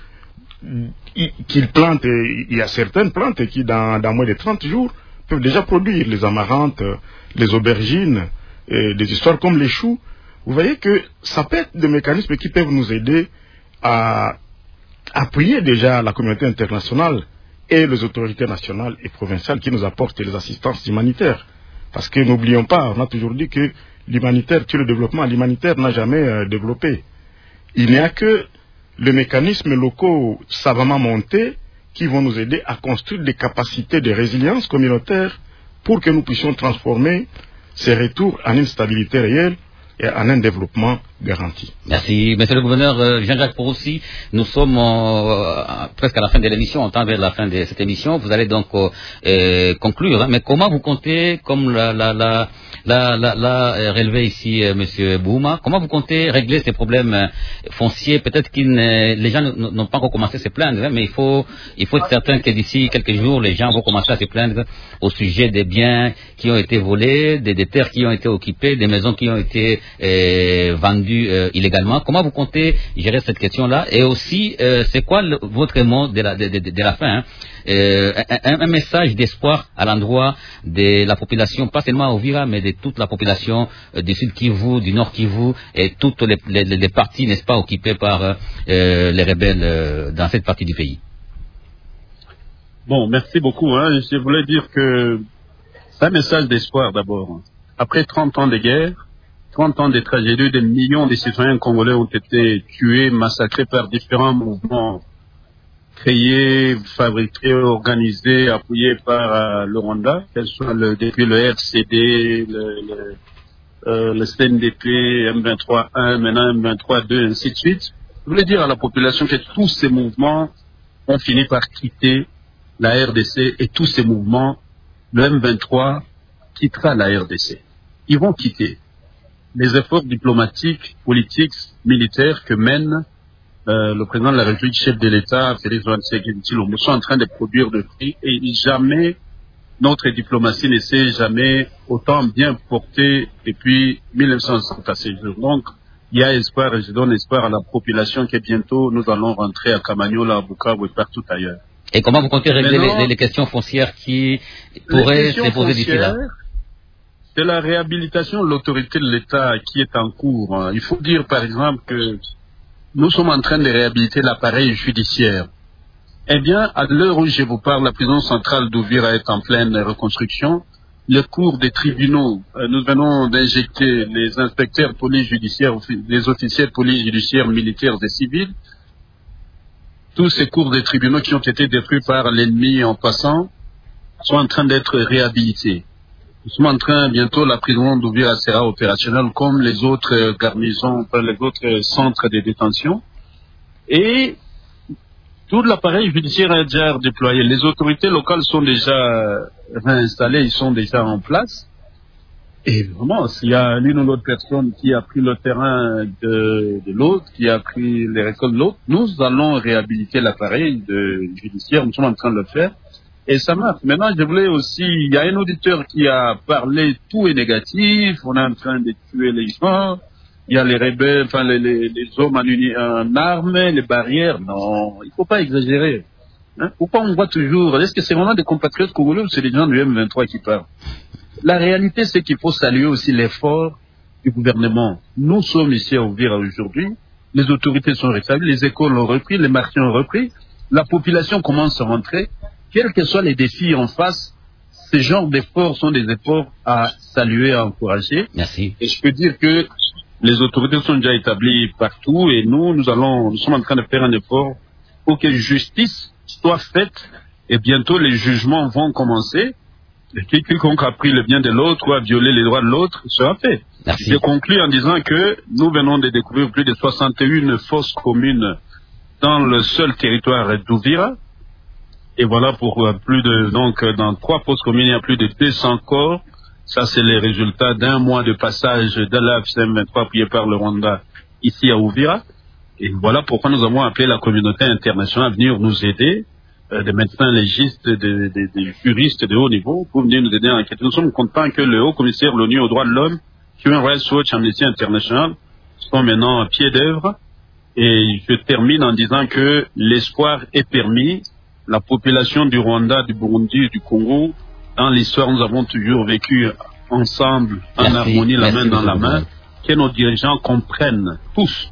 qu'ils plantent, il y a certaines plantes qui dans, dans moins de trente jours peuvent déjà produire les amarantes, les aubergines, et des histoires comme les choux. Vous voyez que ça peut être des mécanismes qui peuvent nous aider à appuyer déjà la communauté internationale et les autorités nationales et provinciales qui nous apportent les assistances humanitaires. Parce que n'oublions pas, on a toujours dit que l'humanitaire tue le développement, l'humanitaire n'a jamais euh, développé. Il n'y a que les mécanismes locaux savamment montés qui vont nous aider à construire des capacités de résilience communautaire pour que nous puissions transformer ces retours en une stabilité réelle et en un développement garanti. Merci. Monsieur le gouverneur euh, Jean-Jacques Porossi, nous sommes euh, presque à la fin de l'émission, on tend vers la fin de cette émission. Vous allez donc euh, euh, conclure, hein, mais comment vous comptez, comme l'a, la, la, la, la, la relevé ici euh, Monsieur Bouma, comment vous comptez régler ces problèmes euh, fonciers? Peut-être que les gens n'ont pas encore commencé à se plaindre, hein, mais il faut, il faut être certain que d'ici quelques jours, les gens vont commencer à se plaindre au sujet des biens qui ont été volés, des, des terres qui ont été occupées, des maisons qui ont été euh, vendues Euh, illégalement. Comment vous comptez gérer cette question-là? Et aussi, euh, c'est quoi le, votre mot de la, de, de, de la fin, hein? euh, un, un message d'espoir à l'endroit de la population, pas seulement à Uvira, mais de toute la population euh, du Sud Kivu, du Nord Kivu, et toutes les, les, les parties, n'est-ce pas, occupées par euh, les rebelles euh, dans cette partie du pays. Bon, merci beaucoup. Hein. Je voulais dire que c'est un message d'espoir d'abord. Après trente ans de guerre, trente ans de tragédie, des millions de citoyens congolais ont été tués, massacrés par différents mouvements créés, fabriqués, organisés, appuyés par euh, le Rwanda, qu'elle soit le, depuis le R C D, le, le, euh, le C N D P, M vingt-trois un, maintenant M vingt-trois deux, ainsi de suite. Je voulais dire à la population que tous ces mouvements ont fini par quitter la R D C et tous ces mouvements, le M vingt-trois quittera la R D C. Ils vont quitter. Les efforts diplomatiques, politiques, militaires que mène euh, le président de la République, chef de l'État, Félix Tshisekedi Tshilombo, sont en train de produire de fruits et jamais notre diplomatie ne s'est jamais autant bien portée depuis mille neuf cent soixante à ce jour. Donc, il y a espoir et je donne espoir à la population que bientôt nous allons rentrer à Kamanyola, à Bukavu et partout ailleurs. Et comment vous comptez régler Maintenant, les, les questions foncières qui pourraient se poser d'ici là? C'est la réhabilitation de l'autorité de l'État qui est en cours. Il faut dire par exemple que nous sommes en train de réhabiliter l'appareil judiciaire. Eh bien, à l'heure où je vous parle, la prison centrale d'Ouvira est en pleine reconstruction. Les cours des tribunaux, euh, nous venons d'injecter les inspecteurs police judiciaire, les officiers de police judiciaire militaires et civils. Tous ces cours des tribunaux qui ont été détruits par l'ennemi en passant sont en train d'être réhabilités. Nous sommes en train, bientôt, la prison d'Ouvira sera opérationnelle comme les autres garnisons, enfin, les autres centres de détention. Et tout l'appareil judiciaire est déjà déployé. Les autorités locales sont déjà réinstallées, ils sont déjà en place. Et vraiment, s'il y a l'une ou l'autre personne qui a pris le terrain de, de l'autre, qui a pris les récoltes de l'autre, nous allons réhabiliter l'appareil judiciaire, nous sommes en train de le faire. Et ça marche. Maintenant, je voulais aussi, il y a un auditeur qui a parlé tout est négatif, on est en train de tuer les gens, il y a les rebelles, enfin les, les, les hommes en, uni, en armes, les barrières. Non, il ne faut pas exagérer. Hein? Pourquoi on voit toujours, est-ce que c'est vraiment des compatriotes congolais ou c'est des gens du M vingt-trois qui parlent? La réalité, c'est qu'il faut saluer aussi l'effort du gouvernement. Nous sommes ici à Ouvira aujourd'hui, les autorités sont rétablies, les écoles ont repris, les marchés ont repris, la population commence à rentrer. Quels que soient les défis en face, ces genres d'efforts sont des efforts à saluer, à encourager. Merci. Et je peux dire que les autorités sont déjà établies partout et nous, nous allons, nous sommes en train de faire un effort pour que justice soit faite et bientôt les jugements vont commencer. Et quiconque a pris le bien de l'autre ou a violé les droits de l'autre sera fait. Merci. Je conclue en disant que nous venons de découvrir plus de soixante et une fosses communes dans le seul territoire d'Ouvira. Et voilà pour euh, plus de, donc, euh, dans trois fosses communes, il y a plus de deux cents corps. Ça, c'est les résultats d'un mois de passage de l'A F C M vingt-trois appuyé par le Rwanda ici à Ouvira. Et voilà pourquoi nous avons appelé la communauté internationale à venir nous aider, euh, des médecins légistes, des, des, des juristes de haut niveau, pour venir nous aider à enquêter. Nous sommes contents que le haut commissaire de l'ONU aux droits de l'homme, Human Rights Watch, Amnesty International, sont maintenant à pied d'œuvre. Et je termine en disant que l'espoir est permis. La population du Rwanda, du Burundi et du Congo, dans l'histoire, nous avons toujours vécu ensemble, en merci, harmonie, la main dans la main, beaucoup. Que nos dirigeants comprennent tous.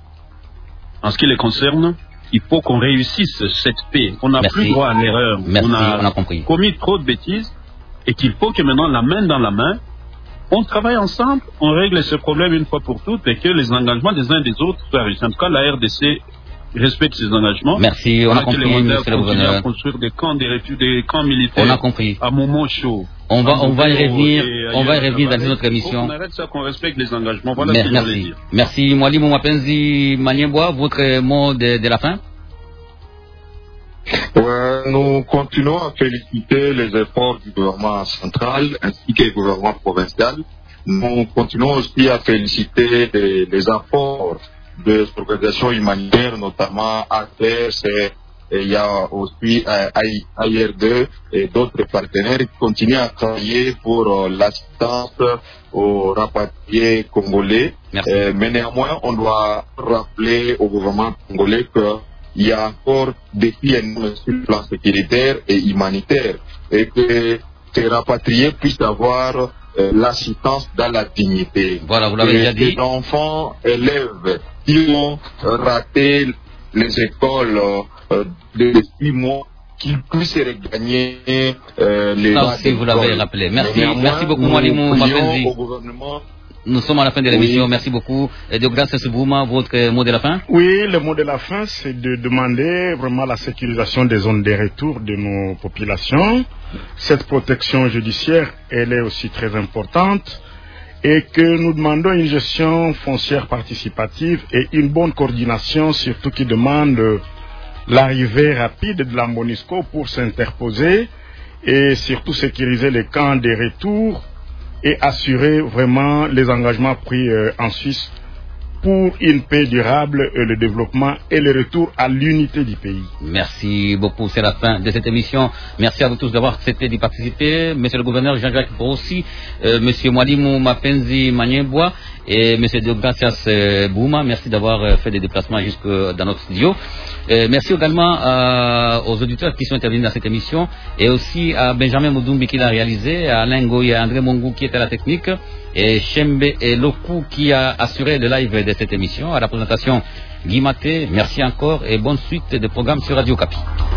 En ce qui les concerne, il faut qu'on réussisse cette paix. On n'a plus droit à l'erreur. Merci, on a, on a compris. commis trop de bêtises et qu'il faut que maintenant, la main dans la main, on travaille ensemble, on règle ce problème une fois pour toutes et que les engagements des uns et des autres soient réussis. En tout cas, la R D C respecte ses engagements. Merci, on a compris, monsieur le gouverneur. À construire des camps, des, des camps militaires. On a compris. À moment chaud. On va, on va y revenir, on va y revenir dans notre émission. On arrête ça, qu'on respecte les engagements. Voilà Mais, ce que merci. je voulais dire. Merci, Mwalimu Mapenzi Manieboa, votre mot de, de la fin? Ouais, nous continuons à féliciter les efforts du gouvernement central ainsi que du gouvernement provincial. Nous continuons aussi à féliciter les, les apports des organisations humanitaires, notamment A T R C, et il y a aussi euh, A I R deux et d'autres partenaires qui continuent à travailler pour euh, l'assistance aux rapatriés congolais. Euh, mais néanmoins, on doit rappeler au gouvernement congolais qu'il y a encore des défis énormes sur le plan sécuritaire et humanitaire et que ces rapatriés puissent avoir euh, l'assistance dans la dignité. Voilà, vous l'avez déjà dit. Les enfants, élèves qui ont raté les écoles euh, de six mois, qu'ils puissent regagner euh, les Ça aussi, vous l'avez rappelé. Merci, merci beaucoup, Mwalimu Mapenzi. Nous sommes à la fin de l'émission. Oui. Merci beaucoup. Et de grâce à ce Bouma, votre mot de la fin? Oui, le mot de la fin, c'est de demander vraiment la sécurisation des zones de retour de nos populations. Cette protection judiciaire, elle est aussi très importante. Et que nous demandons une gestion foncière participative et une bonne coordination, surtout qui demande l'arrivée rapide de la MONUSCO pour s'interposer et surtout sécuriser les camps de retour et assurer vraiment les engagements pris euh, en Suisse pour une paix durable, et le développement et le retour à l'unité du pays. Merci beaucoup, c'est la fin de cette émission. Merci à vous tous d'avoir accepté d'y participer. Monsieur le gouverneur Jean-Jacques Brossi, euh, Monsieur Mwalimu Mapenzi Manyeboa et Monsieur Deogracias euh, Bouma, merci d'avoir euh, fait des déplacements jusque dans notre studio. Euh, merci également euh, aux auditeurs qui sont intervenus dans cette émission et aussi à Benjamin Moudoumbi qui l'a réalisé, à Alain Goy et à André Mongou qui était à la technique, et Chembe et Loku qui a assuré le live de cette émission. À la présentation, Guy Maté, merci encore et bonne suite de programmes sur Radio Kapi.